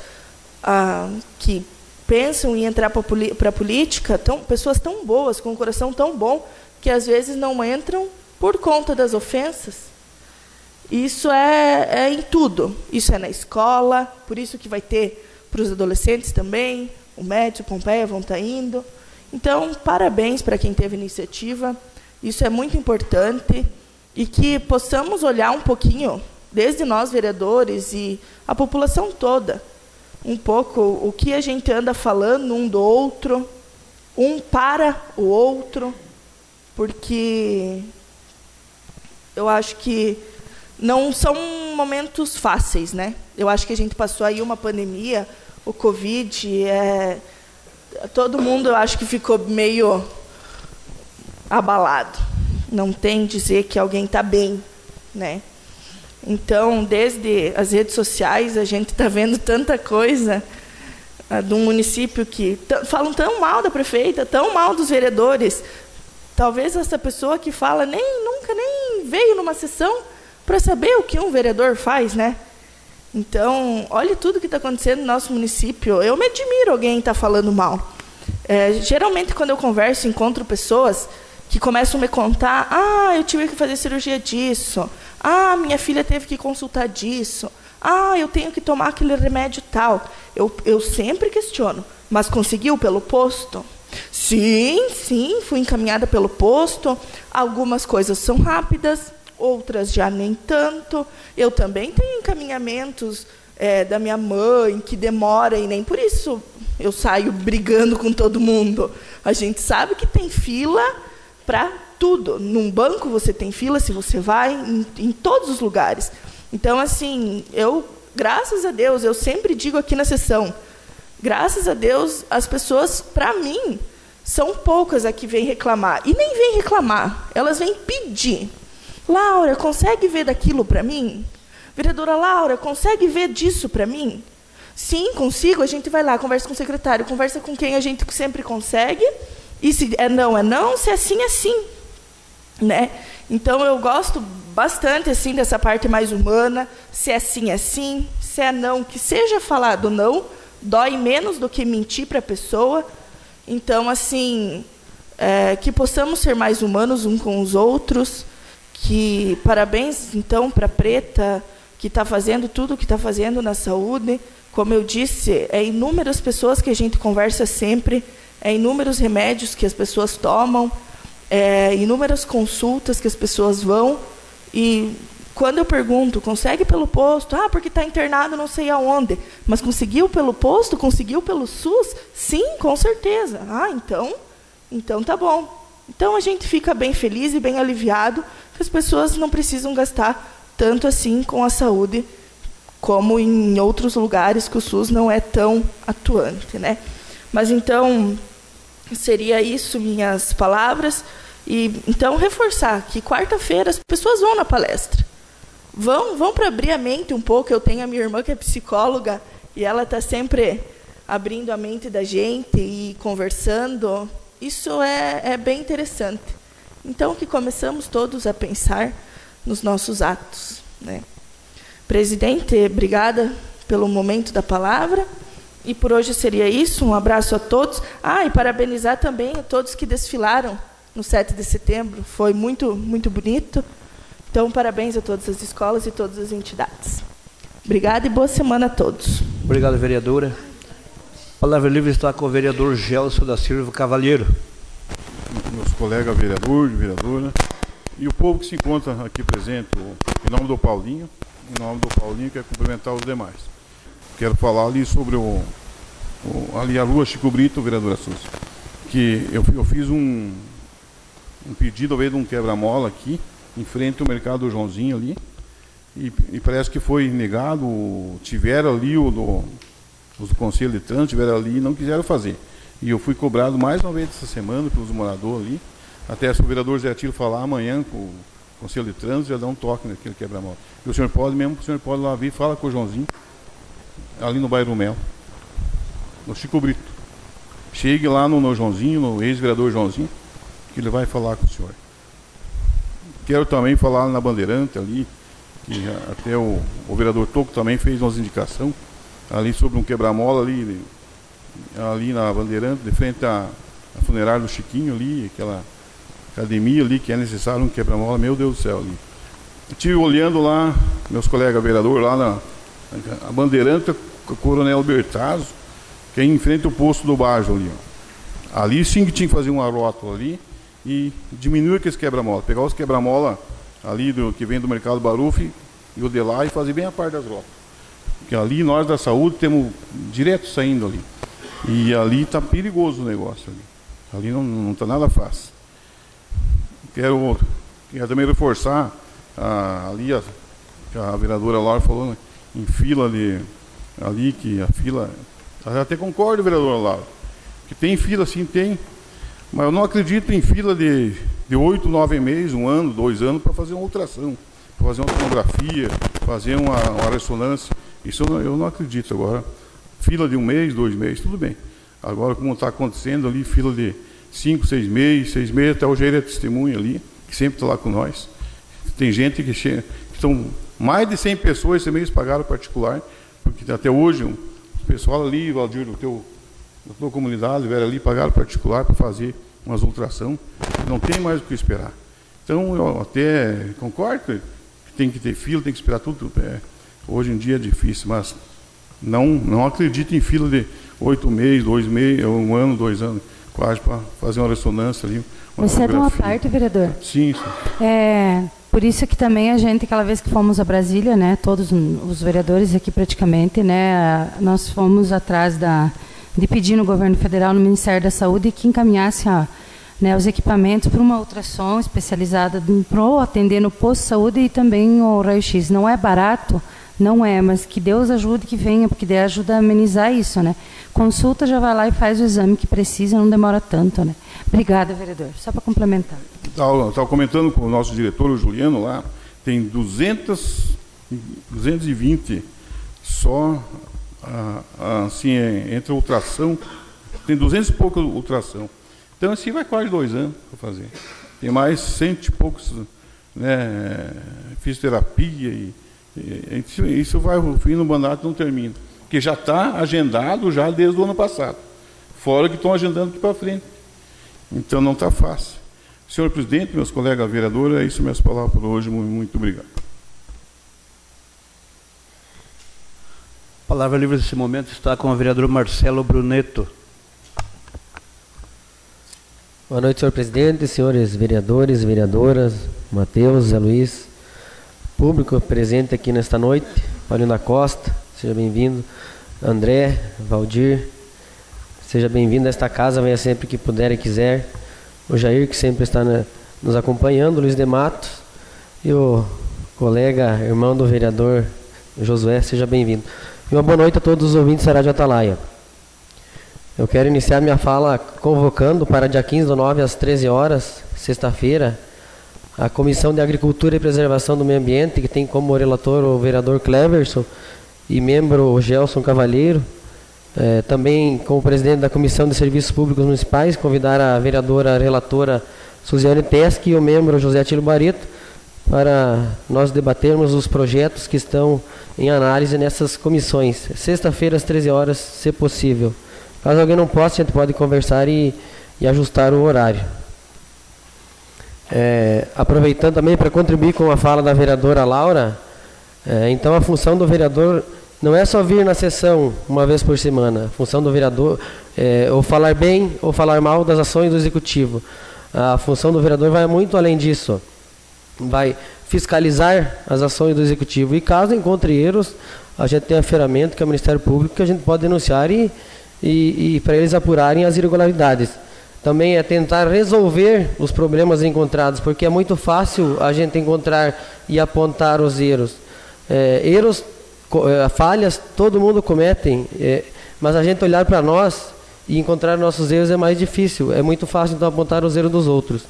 que pensam em entrar para a política, pessoas tão boas, com um coração tão bom, que às vezes não entram por conta das ofensas. Isso é em tudo. Isso é na escola, por isso que vai ter para os adolescentes também. O Médio, Pompeia vão estar indo. Então, parabéns para quem teve iniciativa. Isso é muito importante. E que possamos olhar um pouquinho, desde nós, vereadores, e a população toda, um pouco o que a gente anda falando um do outro, um para o outro, porque eu acho que não são momentos fáceis, né? Eu acho que a gente passou aí uma pandemia, o Covid, todo mundo, eu acho que ficou meio abalado. Não tem dizer que alguém está bem, né? Então, desde as redes sociais, a gente está vendo tanta coisa de um município que falam tão mal da prefeita, tão mal dos vereadores. Talvez essa pessoa que fala nunca nem veio numa sessão para saber o que um vereador faz, né? Então, olha tudo que está acontecendo no nosso município. Eu me admiro alguém estar falando mal. Geralmente, quando eu converso, encontro pessoas que começam a me contar: eu tive que fazer cirurgia disso. Minha filha teve que consultar disso. Eu tenho que tomar aquele remédio tal. Eu sempre questiono: mas conseguiu pelo posto? Sim, fui encaminhada pelo posto. Algumas coisas são rápidas, outras já nem tanto. Eu também tenho encaminhamentos da minha mãe que demora, e nem por isso eu saio brigando com todo mundo. A gente sabe que tem fila para tudo. Num banco você tem fila, se você vai, em todos os lugares. Então, assim, graças a Deus, eu sempre digo aqui na sessão, graças a Deus, as pessoas, para mim, são poucas a que vêm reclamar. E nem vêm reclamar, elas vêm pedir. Laura, consegue ver daquilo para mim? Vereadora Laura, consegue ver disso para mim? Sim, consigo. A gente vai lá, conversa com o secretário, conversa com quem a gente sempre consegue. E se é não, se é sim, né? Então, eu gosto bastante assim dessa parte mais humana. Se é sim, se é não, que seja falado não, dói menos do que mentir para a pessoa. Então, assim, que possamos ser mais humanos uns com os outros. Que parabéns, então, para a Preta, que está fazendo tudo o que está fazendo na saúde. Como eu disse, inúmeras pessoas que a gente conversa sempre, inúmeros remédios que as pessoas tomam, inúmeras consultas que as pessoas vão. E quando eu pergunto, consegue pelo posto? Porque está internado não sei aonde. Mas conseguiu pelo posto? Conseguiu pelo SUS? Sim, com certeza. Então tá bom. Então a gente fica bem feliz e bem aliviado que as pessoas não precisam gastar tanto assim com a saúde como em outros lugares que o SUS não é tão atuante, né? Mas então seria isso minhas palavras. E então reforçar que quarta-feira as pessoas vão na palestra. Vão para abrir a mente um pouco. Eu tenho a minha irmã que é psicóloga, e ela está sempre abrindo a mente da gente e conversando. Isso é bem interessante. Então, que começamos todos a pensar nos nossos atos, né? Presidente, obrigada pelo momento da palavra. E por hoje seria isso. Um abraço a todos. E parabenizar também a todos que desfilaram no 7 de setembro. Foi muito, muito bonito. Então, parabéns a todas as escolas e todas as entidades. Obrigada e boa semana a todos. Obrigado, vereadora. A palavra livre está com o vereador Gelson da Silva Cavalheiro. Meus colegas vereadores, vereadora, e o povo que se encontra aqui presente, em nome do Paulinho, quero cumprimentar os demais. Quero falar ali sobre ali a rua Chico Brito, vereadora Souza, que eu fiz um pedido, ao invés de um quebra-mola aqui, em frente ao mercado do Joãozinho ali, e parece que foi negado. Tiveram ali os do Conselho de Trânsito, tiveram ali e não quiseram fazer. E eu fui cobrado mais uma vez essa semana pelos moradores ali, até se o vereador Zé Tilo falar amanhã com o Conselho de Trânsito, já dá um toque naquele quebra-mola. E o senhor pode lá vir, fala com o Joãozinho, ali no bairro Mel, no Chico Brito. Chegue lá no Joãozinho, no ex-vereador Joãozinho, que ele vai falar com o senhor. Quero também falar na Bandeirante ali, que até o vereador Toco também fez umas indicações ali sobre um quebra-mola ali na Bandeirante, de frente à funerária do Chiquinho ali, aquela academia ali, que é necessário um quebra-mola, meu Deus do céu ali. Estive olhando lá, meus colegas vereadores, lá na Bandeirante, com o Coronel Bertazzo, que é em frente ao posto do Bajo ali. Ó. Ali sim que tinha que fazer uma rótula ali e diminuir aqueles quebra-mola. Pegar os quebra-mola ali que vem do Mercado Baruf e o de lá e fazer bem a parte das rótulas. Porque ali nós da saúde temos direto saindo ali. E ali está perigoso o negócio ali. Ali não está nada fácil. Quero também reforçar ali que a vereadora Laura falou, né, em fila ali, que a fila... Eu até concordo, vereadora Laura, que tem fila, sim, tem. Mas eu não acredito em fila de 8, 9 meses, 1 ano, 2 anos, para fazer uma ultrassom, para fazer uma tomografia, fazer uma ressonância. Isso eu não acredito agora. Fila de 1 mês, 2 meses, tudo bem. Agora, como está acontecendo ali, fila de 5, 6 meses, até o Jair é testemunha ali, que sempre está lá com nós. Tem gente que chega, são mais de 100 pessoas esse mês pagaram particular, porque até hoje o pessoal ali, Valdir, da tua comunidade, vieram ali, pagaram particular para fazer umas ultrassom. Não tem mais o que esperar. Então, eu até concordo que tem que ter fila, tem que esperar tudo. Hoje em dia é difícil, mas não acredito em fila de 8 meses, 2 meses, 1 ano, 2 anos, quase, para fazer uma ressonância ali. Você é de uma parte, vereador? Sim. Por isso que também a gente, aquela vez que fomos a Brasília, né, todos os vereadores aqui praticamente, né, nós fomos atrás de pedir no governo federal, no Ministério da Saúde, que encaminhasse os equipamentos para uma ultrassom especializada para atender no posto de saúde e também o raio-x. Não é barato, não é, mas que Deus ajude que venha, porque Deus ajuda a amenizar isso, né? Consulta, já vai lá e faz o exame que precisa, não demora tanto, né? Obrigada, vereador. Só para complementar. Estava comentando com o nosso diretor, o Juliano, lá, tem 220 só, assim, entre a ultrassom, tem 200 e poucos ultrassom. Então, assim, vai quase 2 anos para fazer. Tem mais 100 e poucos, né, fisioterapia, e isso vai, o fim do mandato não termina. Porque já está agendado já desde o ano passado. Fora que estão agendando aqui para frente. Então, não está fácil. Senhor presidente, meus colegas vereadores, é isso minhas palavras por hoje. Muito obrigado. A palavra livre nesse momento está com o vereador Marcelo Bruneto. Boa noite, senhor presidente, senhores vereadores, vereadoras, Matheus, Zé Luiz, público presente aqui nesta noite, Paulinho da Costa, seja bem-vindo, André, Valdir, seja bem-vindo a esta casa, venha sempre que puder e quiser, o Jair, que sempre está nos acompanhando, Luiz de Matos, e o colega, irmão do vereador Josué, seja bem-vindo. E uma boa noite a todos os ouvintes da Rádio Atalaia. Eu quero iniciar minha fala convocando para dia 15/9 às 13 horas, sexta-feira, a Comissão de Agricultura e Preservação do Meio Ambiente, que tem como relator o vereador Cleverson, e membro o Gelson Cavalheiro. Também, como presidente da Comissão de Serviços Públicos Municipais, convidar a vereadora relatora Suziane Teschi e o membro José Atílio Barreto para nós debatermos os projetos que estão em análise nessas comissões. Sexta-feira, às 13 horas, se possível. Caso alguém não possa, a gente pode conversar e ajustar o horário. Aproveitando também para contribuir com a fala da vereadora Laura, então a função do vereador não é só vir na sessão uma vez por semana. A função do vereador é ou falar bem ou falar mal das ações do executivo. A função do vereador vai muito além disso. Vai fiscalizar as ações do executivo. E caso encontre erros, a gente tem a ferramenta, que é o Ministério Público, que a gente pode denunciar e para eles apurarem as irregularidades. Também é tentar resolver os problemas encontrados, porque é muito fácil a gente encontrar e apontar os erros. Falhas todo mundo comete, mas a gente olhar para nós e encontrar nossos erros é mais difícil. É muito fácil então apontar os erros dos outros.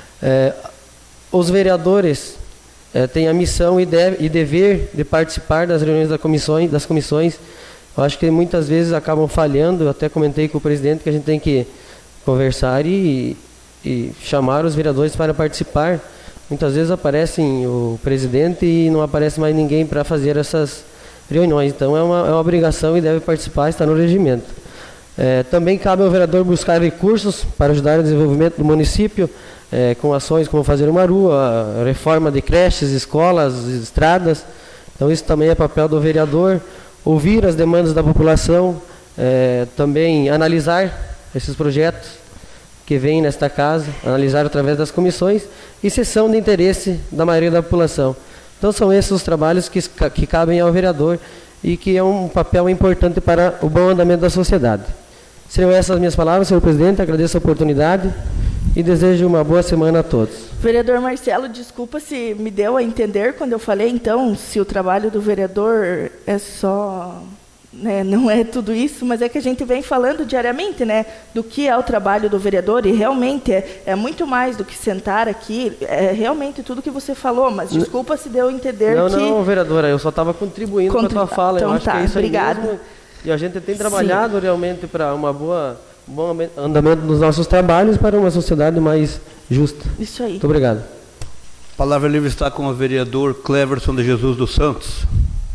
Os vereadores têm a missão e dever de participar das reuniões das comissões. Eu acho que muitas vezes acabam falhando. Eu até comentei com o presidente que a gente tem que conversar e chamar os vereadores para participar. Muitas vezes aparecem o presidente e não aparece mais ninguém para fazer essas reuniões. Então é uma obrigação e deve participar, está no regimento. Também cabe ao vereador buscar recursos para ajudar no desenvolvimento do município, com ações como fazer uma rua, a reforma de creches, escolas, estradas. Então isso também é papel do vereador. Ouvir as demandas da população, também analisar esses projetos que vêm nesta casa, analisar através das comissões e sessão de interesse da maioria da população. Então são esses os trabalhos que cabem ao vereador e que é um papel importante para o bom andamento da sociedade. Seriam essas as minhas palavras, senhor presidente. Agradeço a oportunidade e desejo uma boa semana a todos. Vereador Marcelo, desculpa se me deu a entender quando eu falei, então, se o trabalho do vereador é só... não é tudo isso, mas é que a gente vem falando diariamente, do que é o trabalho do vereador, e realmente é muito mais do que sentar aqui, é realmente tudo que você falou, mas desculpa se deu a entender que... Não, vereadora, eu só estava contribuindo com a tua fala, então, eu acho que é isso aí mesmo, e a gente tem trabalhado realmente para um bom andamento dos nossos trabalhos para uma sociedade mais justa. Isso aí. Muito obrigado. A palavra livre está com o vereador Cleverson de Jesus dos Santos.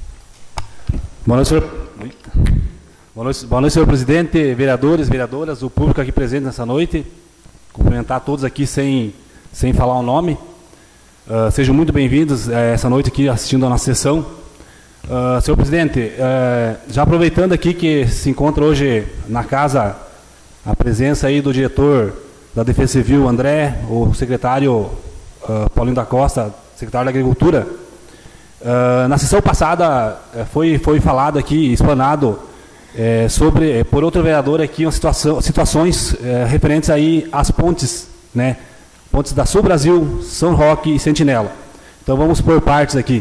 Boa noite, senhor. Boa noite, senhor presidente, vereadores, vereadoras, o público aqui presente nessa noite. Cumprimentar todos aqui sem falar o nome. Sejam muito bem-vindos essa noite aqui assistindo a nossa sessão. Senhor presidente, já aproveitando aqui que se encontra hoje na casa a presença aí do diretor da Defesa Civil, André, o secretário Paulinho da Costa, secretário da Agricultura. Na sessão passada foi falado aqui, explanado sobre, por outro vereador aqui, situações referentes aí às pontes, pontes da Sul Brasil, São Roque e Sentinela. Então vamos por partes aqui.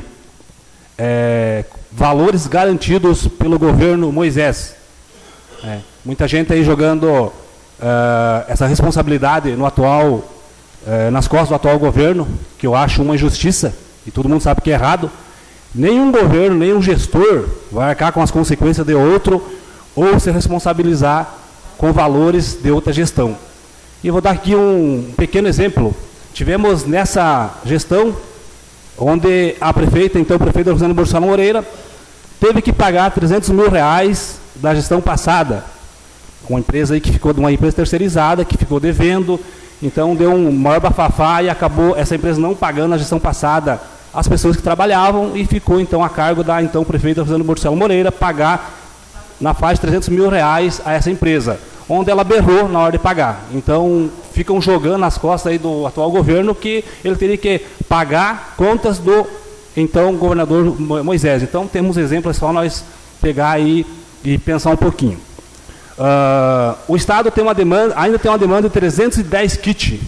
Valores garantidos pelo governo Moisés. Muita gente aí jogando essa responsabilidade nas costas do atual governo, que eu acho uma injustiça, e todo mundo sabe que é errado. Nenhum governo, nenhum gestor vai arcar com as consequências de outro ou se responsabilizar com valores de outra gestão. E eu vou dar aqui um pequeno exemplo. Tivemos nessa gestão, onde a prefeita, então prefeita Rosana Borsalo Moreira, teve que pagar R$300 mil da gestão passada. Uma empresa aí que ficou de uma empresa terceirizada, que ficou devendo, então deu um maior bafafá e acabou essa empresa não pagando a gestão passada as pessoas que trabalhavam e ficou então a cargo da então prefeita Rosana Borsalo Moreira pagar na faixa de R$300 mil a essa empresa, onde ela berrou na hora de pagar. Então ficam jogando nas costas aí do atual governo que ele teria que pagar contas do então governador Moisés. Então temos exemplos, é só nós pegar aí e pensar um pouquinho. O Estado tem ainda tem uma demanda de 310 kits,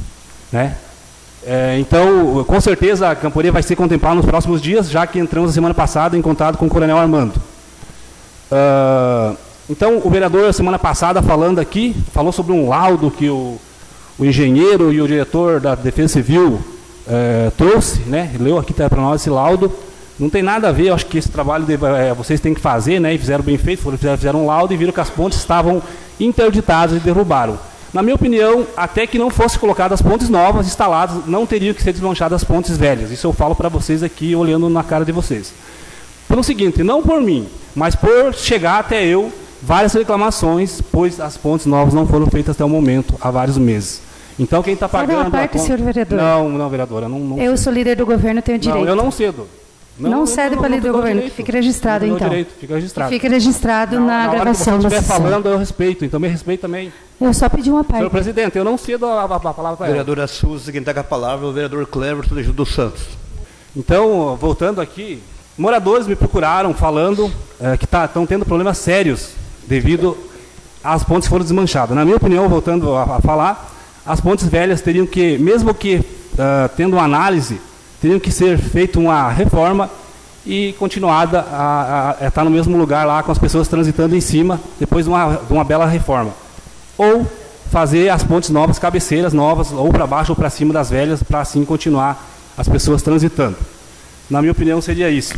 então, com certeza, a Camporê vai ser contemplada nos próximos dias, já que entramos na semana passada em contato com o Coronel Armando. Então, o vereador, semana passada, falou sobre um laudo que o engenheiro e o diretor da Defesa Civil trouxe, leu aqui para nós esse laudo, Não tem nada a ver, eu acho que esse trabalho vocês têm que fazer, né? E fizeram bem feito, fizeram um laudo e viram que as pontes estavam interditadas e derrubaram. Na minha opinião, até que não fosse colocadas pontes novas, instaladas, não teriam que ser desmanchadas as pontes velhas. Isso eu falo para vocês aqui, olhando na cara de vocês. Pelo seguinte, não por mim, mas por chegar até eu, várias reclamações, pois as pontes novas não foram feitas até o momento, há vários meses. Então quem está pagando... Cede uma parte, senhor vereador. Não, vereadora. Não eu sou líder do governo, tenho direito. Não, eu não cedo. Não cede para líder do governo, que fique registrado, então. Fica registrado. Fique registrado na gravação da sessão. Se estiver falando, eu respeito, então me respeito também. Eu só pedi uma parte. Senhor presidente, eu não cedo a palavra para ela. Vereadora Suzy, quem está com a palavra é o vereador Cleverton dos Santos. Então, voltando aqui, moradores me procuraram falando que estão tendo problemas sérios devido às pontes que foram desmanchadas. Na minha opinião, voltando a falar, as pontes velhas teriam que, mesmo que tendo uma análise, teriam que ser feita uma reforma e continuada a estar no mesmo lugar lá com as pessoas transitando em cima, depois de uma bela reforma. Ou fazer as pontes novas, cabeceiras novas, ou para baixo ou para cima das velhas, para assim continuar as pessoas transitando. Na minha opinião, seria isso.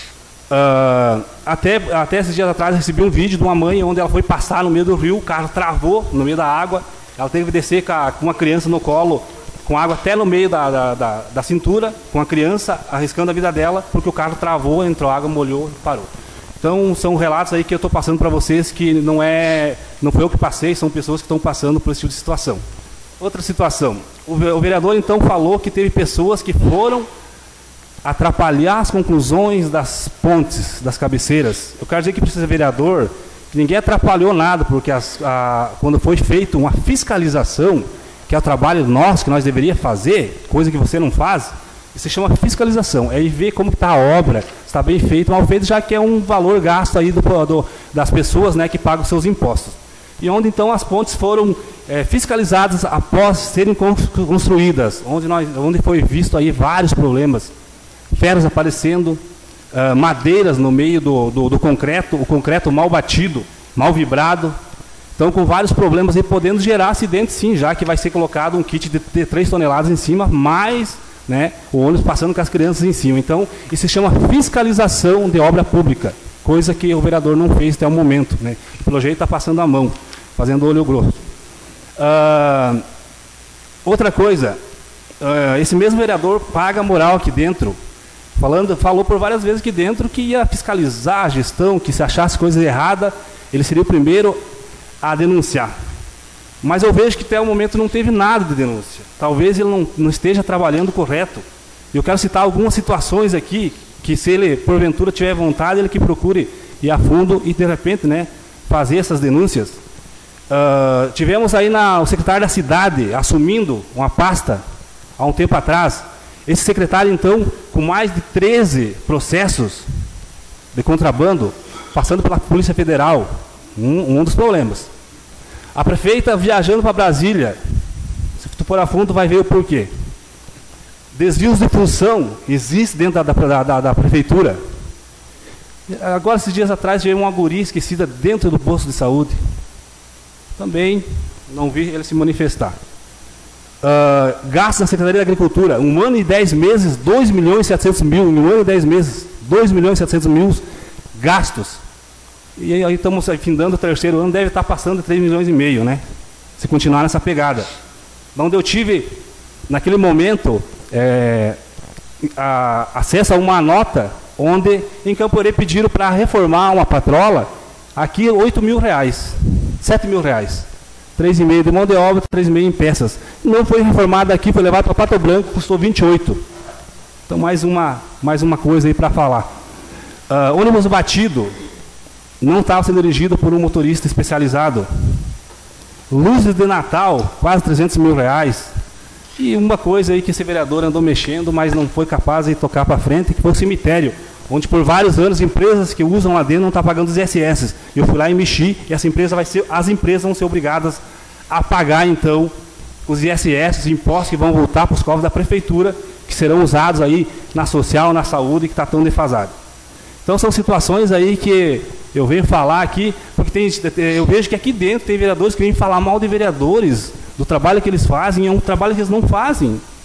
Até esses dias atrás, recebi um vídeo de uma mãe onde ela foi passar no meio do rio, o carro travou no meio da água, ela teve que descer com uma criança no colo, com água até no meio da cintura, com a criança arriscando a vida dela, porque o carro travou, entrou água, molhou e parou. Então, são relatos aí que eu estou passando para vocês que não foi eu que passei, são pessoas que estão passando por esse tipo de situação. Outra situação, o vereador então falou que teve pessoas que foram atrapalhar as conclusões das pontes, das cabeceiras. Eu quero dizer que para esse vereador, que ninguém atrapalhou nada, porque quando foi feita uma fiscalização, que é o trabalho nosso, que nós deveríamos fazer, coisa que você não faz, isso se chama fiscalização, é ir ver como está a obra, está bem feito, mal feito, já que é um valor gasto aí das pessoas, né, que pagam seus impostos. E onde então as pontes foram fiscalizadas após serem construídas, onde foi visto aí vários problemas, ferros aparecendo, madeiras no meio do concreto, o concreto mal batido, mal vibrado. Então, com vários problemas e podendo gerar acidentes, sim, já que vai ser colocado um kit de 3 toneladas em cima, mais, né, o ônibus passando com as crianças em cima. Então, isso se chama fiscalização de obra pública, coisa que o vereador não fez até o momento, né? Pelo jeito está passando a mão, fazendo olho grosso. Outra coisa, esse mesmo vereador paga moral aqui dentro, falou por várias vezes aqui dentro que ia fiscalizar a gestão, que se achasse coisa errada, ele seria o primeiro a denunciar. Mas eu vejo que até o momento não teve nada de denúncia. Talvez ele não esteja trabalhando correto. Eu quero citar algumas situações aqui, que se ele, porventura, tiver vontade, ele que procure ir a fundo e, de repente, né, fazer essas denúncias. Tivemos aí o secretário da cidade assumindo uma pasta há um tempo atrás. Esse secretário, então, com mais de 13 processos de contrabando, passando pela Polícia Federal, um dos problemas. A prefeita viajando para Brasília, se tu for a fundo, vai ver o porquê. Desvios de função existem dentro da prefeitura. Agora, esses dias atrás, veio uma guria esquecida dentro do posto de saúde. Também não vi ele se manifestar. Gastos na Secretaria da Agricultura, 1 ano e 10 meses, 2 milhões e 700 mil, em 1 ano e 10 meses, 2 milhões e 700 mil gastos. E aí estamos findando o 3º ano, deve estar passando de 3 milhões e meio, né? Se continuar nessa pegada. Onde eu tive, naquele momento, acesso a uma nota, onde em Camporê pediram para reformar uma patrola, aqui R$8 mil, R$7 mil. 3,5 de mão de obra, 3,5 em peças. Não foi reformado aqui, foi levado para Pato Branco, custou 28. Então, mais uma coisa aí para falar. Ônibus batido, não estava sendo dirigido por um motorista especializado. Luzes de Natal, quase R$300 mil. E uma coisa aí que esse vereador andou mexendo, mas não foi capaz de tocar para frente, que foi o cemitério, onde por vários anos empresas que usam lá dentro não estão pagando os ISS. Eu fui lá e mexi, e as empresas vão ser obrigadas a pagar, então, os ISS, os impostos que vão voltar para os cofres da prefeitura, que serão usados aí na social, na saúde, que está tão defasado. Então, são situações aí que eu venho falar aqui, porque eu vejo que aqui dentro tem vereadores que vêm falar mal de vereadores, do trabalho que eles fazem, é um trabalho que eles não fazem.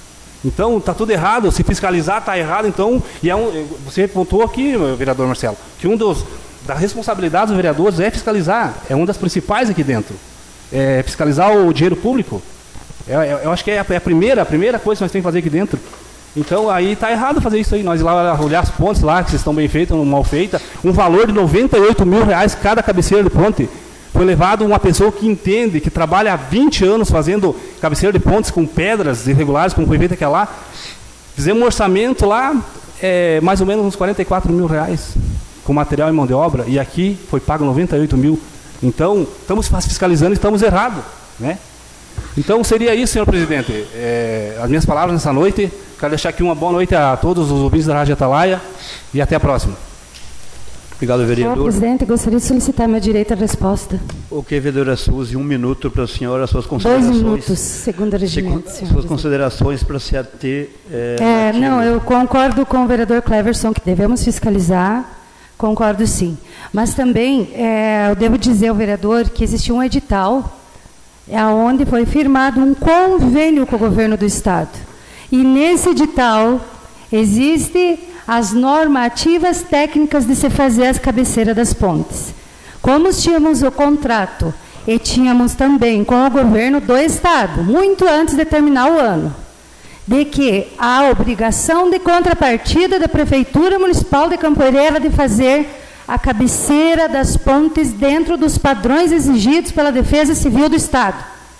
Então, está tudo errado. Se fiscalizar, está errado. Então, você pontuou aqui, vereador Marcelo, que das responsabilidades dos vereadores é fiscalizar. É uma das principais aqui dentro. É fiscalizar o dinheiro público. Eu acho que é a primeira coisa que nós temos que fazer aqui dentro. Então, aí está errado fazer isso aí. Nós ir lá olhar as pontes lá, que estão bem feitas ou mal feitas. Um valor de R$98 mil cada cabeceira de ponte. Foi levado uma pessoa que entende, que trabalha há 20 anos fazendo cabeceira de pontes com pedras irregulares, como foi feita aquela lá. Fizemos um orçamento lá, mais ou menos uns R$44 mil, com material e mão de obra, e aqui foi pago 98 mil. Então, estamos fiscalizando e estamos errados, né? Então, seria isso, senhor presidente. As minhas palavras nessa noite. Quero deixar aqui uma boa noite a todos os ouvintes da Rádio Atalaia e até a próxima. Obrigado, vereador. Senhor presidente, gostaria de solicitar meu direito à resposta. Ok, vereadora Suzy, 1 minuto para a senhora, as suas considerações. 2 minutos, segundo o regimento, senhor. Suas considerações para se ater... não, eu concordo com o vereador Cleverson que devemos fiscalizar, concordo sim. Mas também, eu devo dizer ao vereador que existiu um edital onde foi firmado um convênio com o governo do Estado. E nesse edital existe as normativas técnicas de se fazer as cabeceiras das pontes. Como tínhamos o contrato e tínhamos também com o governo do Estado, muito antes de terminar o ano, de que a obrigação de contrapartida da Prefeitura Municipal de Campo Herê era de fazer a cabeceira das pontes dentro dos padrões exigidos pela Defesa Civil do Estado,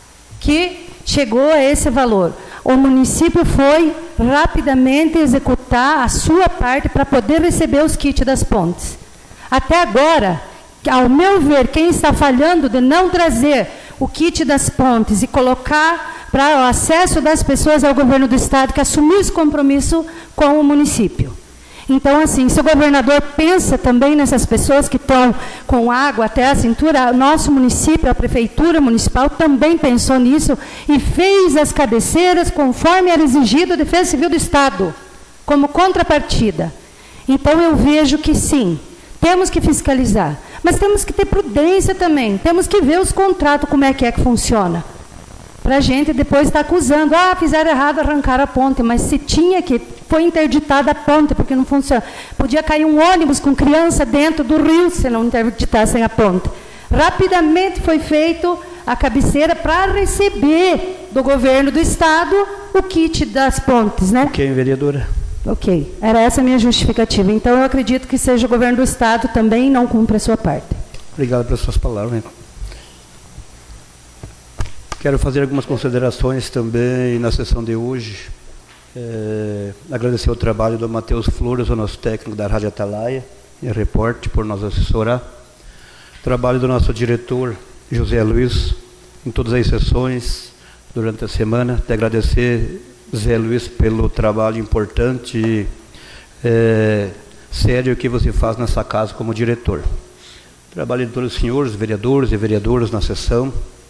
que chegou a esse valor. O município foi rapidamente executar a sua parte para poder receber os kits das pontes. Até agora, ao meu ver, quem está falhando de não trazer o kit das pontes e colocar para o acesso das pessoas ao governo do Estado, que assumiu esse compromisso com o município. Então, assim, se o governador pensa também nessas pessoas que estão com água até a cintura, nosso município, a Prefeitura Municipal, também pensou nisso e fez as cabeceiras conforme era exigido a Defesa Civil do Estado, como contrapartida. Então, eu vejo que sim, temos que fiscalizar, mas temos que ter prudência também, temos que ver os contratos, como é que funciona. Para a gente depois estar acusando, fizeram errado, arrancaram a ponte, mas se tinha que, foi interditada a ponte, porque não funciona. Podia cair um ônibus com criança dentro do rio, se não interditassem a ponte. Rapidamente foi feito a cabeceira para receber do governo do Estado o kit das pontes, né? Ok, vereadora. Ok, era essa a minha justificativa. Então, eu acredito que seja o governo do Estado também não cumpre a sua parte. Obrigado pelas suas palavras. Quero fazer algumas considerações também na sessão de hoje. Agradecer o trabalho do Matheus Flores, o nosso técnico da Rádio Atalaia, e repórter, por nos assessorar. O trabalho do nosso diretor, José Luiz, em todas as sessões durante a semana. Te agradecer, Zé Luiz, pelo trabalho importante e sério que você faz nessa casa como diretor. Trabalho de todos os senhores, vereadores e vereadoras na sessão.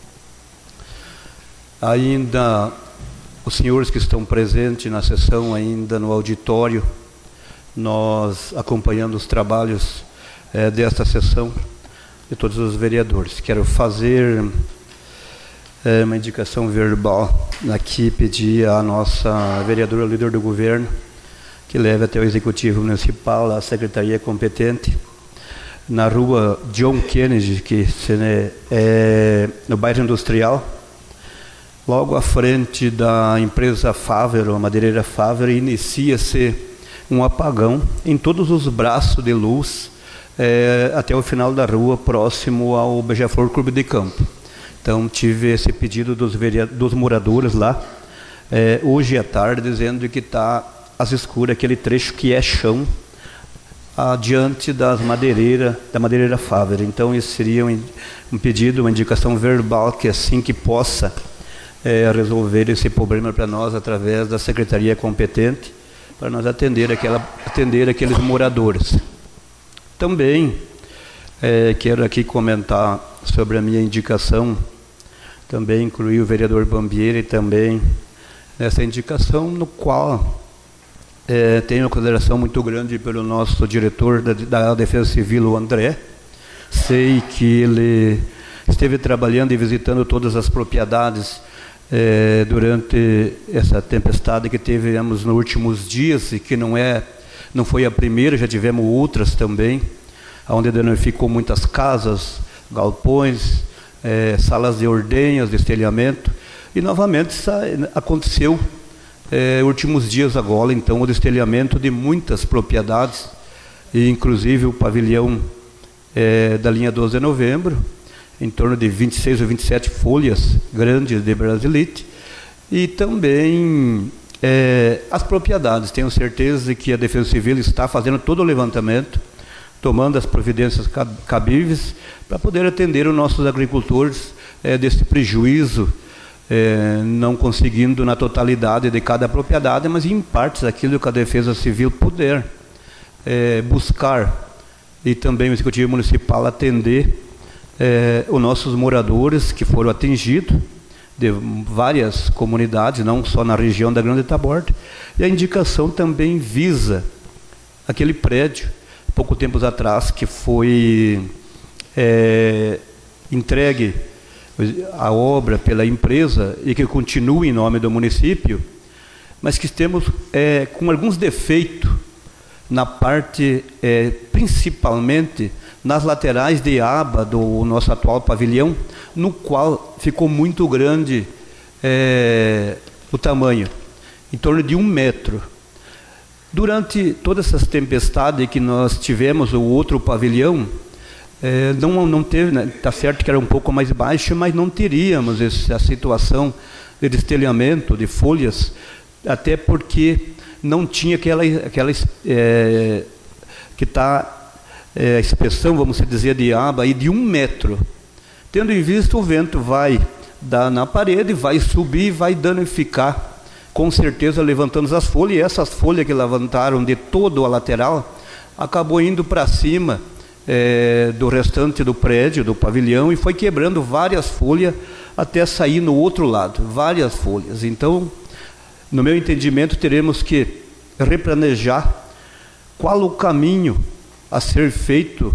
Ainda os senhores que estão presentes na sessão, ainda no auditório, nós acompanhando os trabalhos desta sessão, de todos os vereadores. Quero fazer uma indicação verbal aqui, pedir à nossa vereadora líder do governo, que leve até o Executivo Municipal, a Secretaria competente, na rua John Kennedy, que é no bairro Industrial, logo à frente da empresa Fávero, a madeireira Fávero, inicia-se um apagão em todos os braços de luz até o final da rua, próximo ao Beija-Flor Clube de Campo. Então, tive esse pedido dos moradores lá, hoje à tarde, dizendo que está às escuras, aquele trecho que é chão, adiante da madeireira Fávero. Então, esse seria um pedido, uma indicação verbal, que assim que possa resolver esse problema para nós através da secretaria competente, para nós atender aqueles moradores. Também quero aqui comentar sobre a minha indicação, também incluir o vereador Bambieri também nessa indicação, no qual tenho uma consideração muito grande pelo nosso diretor da Defesa Civil, o André. Sei que ele esteve trabalhando e visitando todas as propriedades durante essa tempestade que tivemos nos últimos dias, e que não foi a primeira, já tivemos outras também, onde danificou muitas casas, galpões, salas de ordenhas, de estelhamento, e novamente aconteceu últimos dias agora, então, o destelhamento de muitas propriedades, e inclusive o pavilhão da linha 12 de novembro, em torno de 26 ou 27 folhas grandes de brasilite, e também as propriedades. Tenho certeza de que a Defesa Civil está fazendo todo o levantamento, tomando as providências cabíveis para poder atender os nossos agricultores desse prejuízo, não conseguindo na totalidade de cada propriedade, mas em partes aquilo que a Defesa Civil puder buscar, e também o Executivo Municipal atender os nossos moradores que foram atingidos, de várias comunidades, não só na região da Grande Taborda. E a indicação também visa aquele prédio, pouco tempo atrás, que foi entregue a obra pela empresa e que continua em nome do município, mas que temos com alguns defeitos na parte, principalmente nas laterais de aba do nosso atual pavilhão, no qual ficou muito grande o tamanho, em torno de 1 metro. Durante todas essas tempestades que nós tivemos, o outro pavilhão, não teve, né? Tá certo que era um pouco mais baixo, mas não teríamos essa situação de destelhamento de folhas, até porque não tinha aquela que está a inspeção, vamos dizer, de aba aí de 1 metro. Tendo em vista, o vento vai dar na parede, vai subir, vai danificar, com certeza levantando as folhas, e essas folhas que levantaram de toda a lateral, acabou indo para cima do restante do prédio, do pavilhão, e foi quebrando várias folhas até sair no outro lado, várias folhas. Então, no meu entendimento, teremos que replanejar qual o caminho a ser feito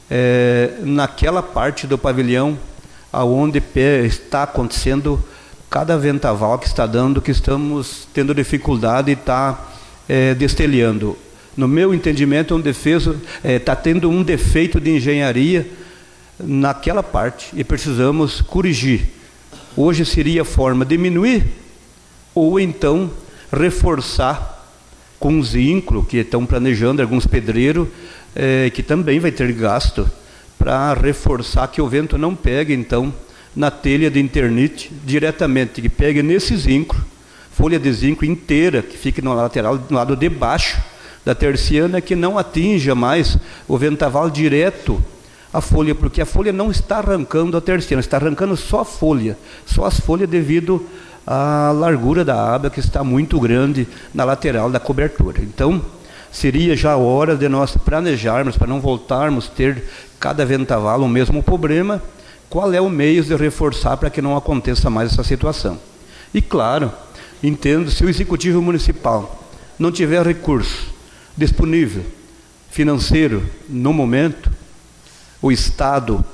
naquela parte do pavilhão aonde está acontecendo cada vendaval que está dando, que estamos tendo dificuldade e está destelhando. No meu entendimento, está tendo um defeito de engenharia naquela parte e precisamos corrigir. Hoje seria a forma de diminuir ou então reforçar com zinco, que estão planejando alguns pedreiros, que também vai ter gasto para reforçar que o vento não pegue, então, na telha de internite diretamente, que pegue nesse zinco, folha de zinco inteira, que fique no lateral, no lado de baixo da terciana, que não atinja mais o ventaval direto a folha, porque a folha não está arrancando a terciana, está arrancando só a folha, só as folhas devido à largura da aba, que está muito grande na lateral da cobertura. Então, seria já a hora de nós planejarmos, para não voltarmos a ter cada vendaval o mesmo problema, qual é o meio de reforçar para que não aconteça mais essa situação. E claro, entendo, se o Executivo Municipal não tiver recurso disponível, financeiro, no momento, o Estado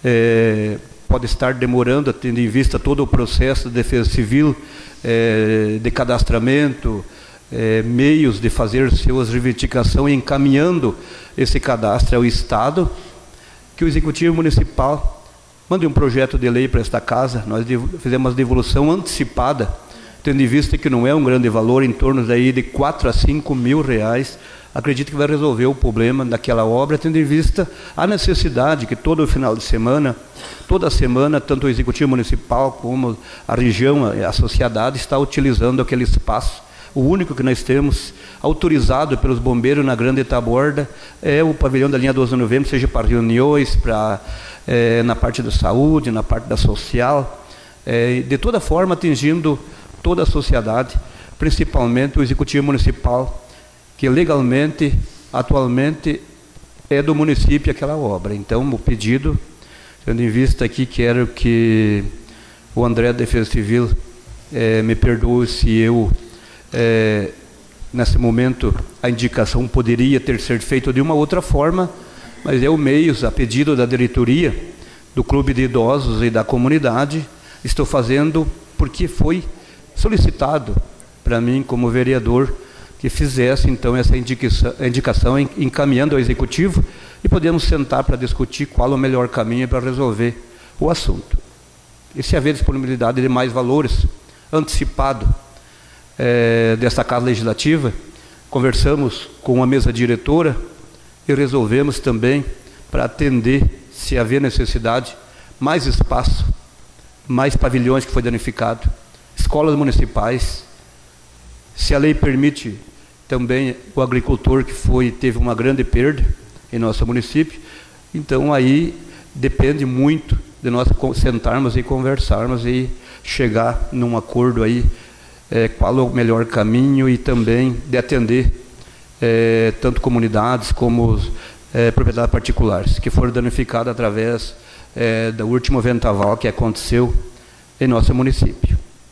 pode estar demorando, tendo em vista todo o processo de defesa civil, de cadastramento, meios de fazer suas reivindicações e encaminhando esse cadastro ao Estado, que o Executivo Municipal mande um projeto de lei para esta casa. Nós fizemos uma devolução antecipada, tendo em vista que não é um grande valor, em torno daí de 4 a 5 mil reais. Acredito que vai resolver o problema daquela obra, tendo em vista a necessidade que todo final de semana, toda semana, tanto o Executivo Municipal como a região, a sociedade, está utilizando aquele espaço. O único que nós temos autorizado pelos bombeiros na Grande Taborda é o pavilhão da linha 12 de novembro, seja para reuniões, na parte da saúde, na parte da social, de toda forma atingindo toda a sociedade, principalmente o Executivo Municipal, que legalmente, atualmente, é do município aquela obra. Então, o pedido, tendo em vista aqui, quero que o André da Defesa Civil me perdoe se eu, nesse momento, a indicação poderia ter sido feita de uma outra forma, mas é o meio, a pedido da diretoria do Clube de Idosos e da comunidade, estou fazendo porque foi solicitado para mim, como vereador, que fizesse então essa indicação encaminhando ao Executivo, e podemos sentar para discutir qual o melhor caminho para resolver o assunto. E se haver disponibilidade de mais valores antecipado desta Casa Legislativa, conversamos com a mesa diretora e resolvemos também, para atender, se haver necessidade, mais espaço, mais pavilhões que foi danificado, escolas municipais. Se a lei permite também o agricultor que teve uma grande perda em nosso município, então aí depende muito de nós sentarmos e conversarmos e chegar num acordo aí, qual é o melhor caminho, e também de atender tanto comunidades como propriedades particulares que foram danificadas através do último vendaval que aconteceu em nosso município.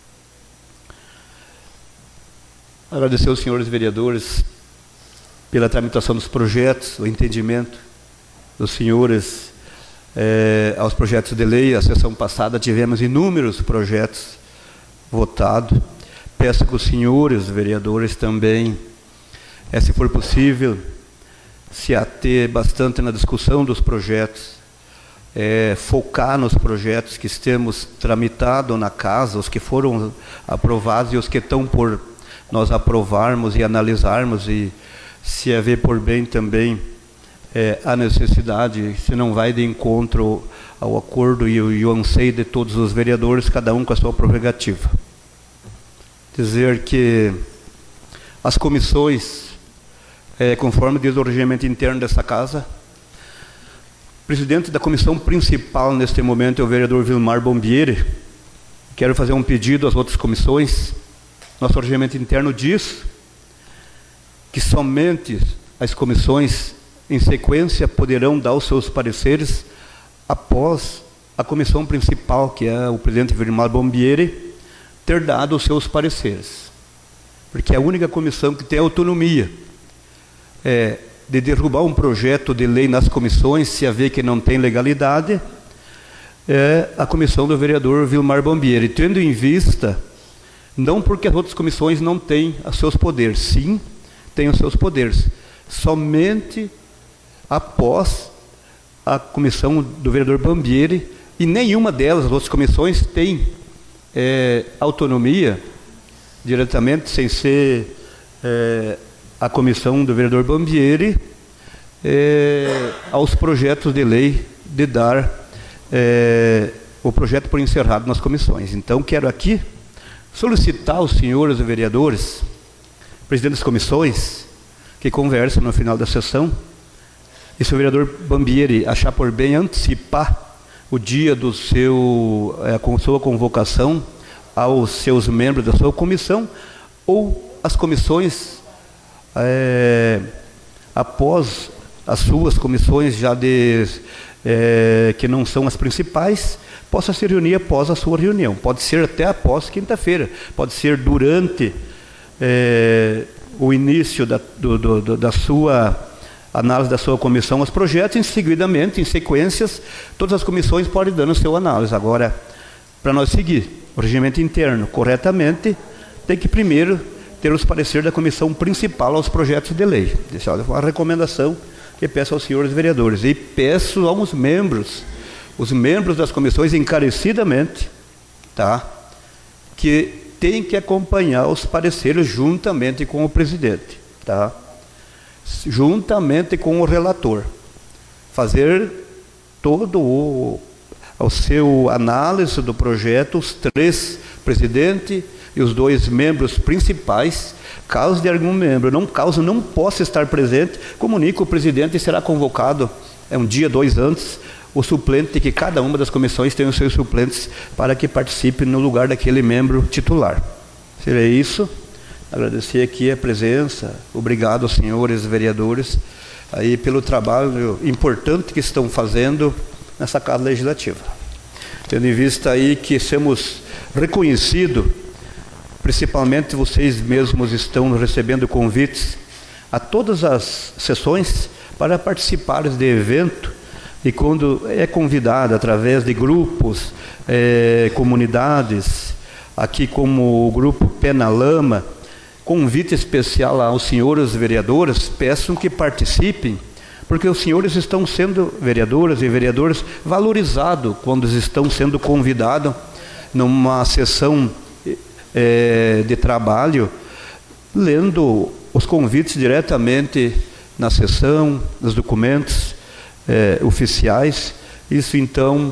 Agradecer aos senhores vereadores pela tramitação dos projetos, o entendimento dos senhores aos projetos de lei. A sessão passada tivemos inúmeros projetos votados. Peço que os senhores vereadores também, se for possível, se ater bastante na discussão dos projetos, focar nos projetos que temos tramitado na casa, os que foram aprovados e os que estão por nós aprovarmos e analisarmos, e se haver por bem também a necessidade, se não vai de encontro ao acordo e o anseio de todos os vereadores, cada um com a sua prerrogativa. Dizer que as comissões, conforme diz o regimento interno dessa casa, o presidente da comissão principal neste momento é o vereador Vilmar Bombieri. Quero fazer um pedido às outras comissões. Nosso regimento interno diz que somente as comissões, em sequência, poderão dar os seus pareceres após a comissão principal, que é o presidente Vilmar Bombieri, ter dado os seus pareceres. Porque é a única comissão que tem autonomia de derrubar um projeto de lei nas comissões, se haver que não tem legalidade, é a comissão do vereador Vilmar Bombieri, tendo em vista, não porque as outras comissões não têm os seus poderes, sim, têm os seus poderes, somente após a comissão do vereador Bombieri, e nenhuma delas, as outras comissões, tem autonomia diretamente, sem ser a comissão do vereador Bombieri, aos projetos de lei, de dar o projeto por encerrado nas comissões. Então, quero aqui solicitar aos senhores vereadores, presidentes das comissões, que conversem no final da sessão, e se o vereador Bombieri achar por bem antecipar o dia do com sua convocação aos seus membros da sua comissão, ou as comissões, após as suas comissões já que não são as principais, possa se reunir após a sua reunião. Pode ser até após quinta-feira, pode ser durante o início da sua análise da sua comissão, os projetos, seguidamente, em sequências, todas as comissões podem dar a sua análise. Agora, para nós seguir o regimento interno corretamente, tem que primeiro ter os pareceres da comissão principal aos projetos de lei. Essa é uma recomendação que peço aos senhores vereadores. E peço aos membros, os membros das comissões, encarecidamente, que tem que acompanhar os pareceres juntamente com o presidente, juntamente com o relator, fazer todo o seu análise do projeto, os três, presidente e os dois membros principais. Caso de algum membro não possa estar presente, comunique o presidente e será convocado um dia, 2 antes, o suplente, que cada uma das comissões tem os seus suplentes para que participe no lugar daquele membro titular. Seria isso. Agradecer aqui a presença, obrigado aos senhores vereadores aí pelo trabalho importante que estão fazendo nessa Casa Legislativa. Tendo em vista aí que somos reconhecidos, principalmente vocês mesmos estão recebendo convites a todas as sessões para participar de evento, e quando é convidado através de grupos, comunidades, aqui como o grupo Pé na Lama, convite especial aos senhores vereadores, peçam que participem, porque os senhores estão sendo vereadoras e vereadores valorizados quando estão sendo convidados numa sessão de trabalho, lendo os convites diretamente na sessão, nos documentos oficiais. Isso então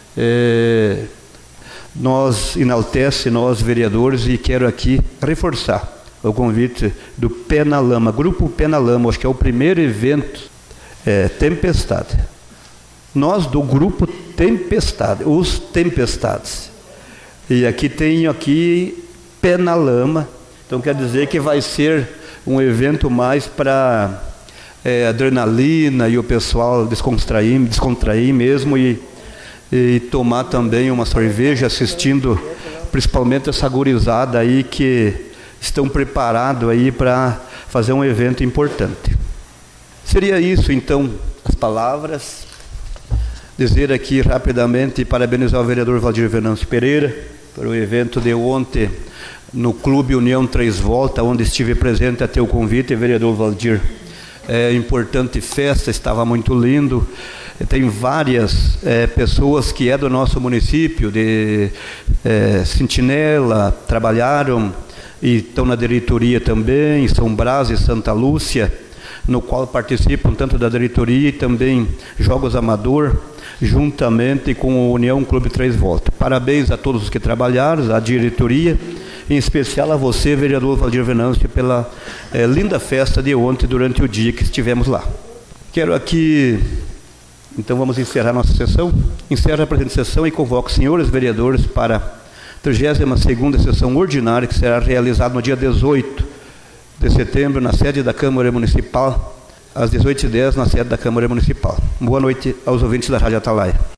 nós enaltece nós vereadores, e quero aqui reforçar o convite do Pé na Lama, Grupo Pé na Lama. Acho que é o primeiro evento Tempestade. Nós do grupo Tempestade, os Tempestades. E aqui tenho Pé na Lama. Então quer dizer que vai ser um evento mais para adrenalina e o pessoal descontrair mesmo, e tomar também uma cerveja, assistindo principalmente essa gurizada aí que estão preparados aí para fazer um evento importante. Seria isso então as palavras. Dizer aqui rapidamente, parabenizar o vereador Valdir Venâncio Pereira por o evento de ontem no Clube União 3 Volta, onde estive presente até o convite. Vereador Valdir, importante festa, estava muito lindo. Tem várias pessoas que do nosso município, de Sentinela, trabalharam e estão na diretoria também, em São Brás e Santa Lúcia, no qual participam tanto da diretoria e também Jogos Amador, juntamente com a União Clube 3 Volta. Parabéns a todos os que trabalharam, a diretoria, em especial a você, vereador Valdir Venâncio, pela linda festa de ontem, durante o dia que estivemos lá. Quero aqui, então vamos encerrar nossa sessão. Encerro a presente sessão e convoco os senhores vereadores para a 32ª sessão ordinária, que será realizada no dia 18 de setembro, na sede da Câmara Municipal, às 18h10, na sede da Câmara Municipal. Boa noite aos ouvintes da Rádio Atalaia.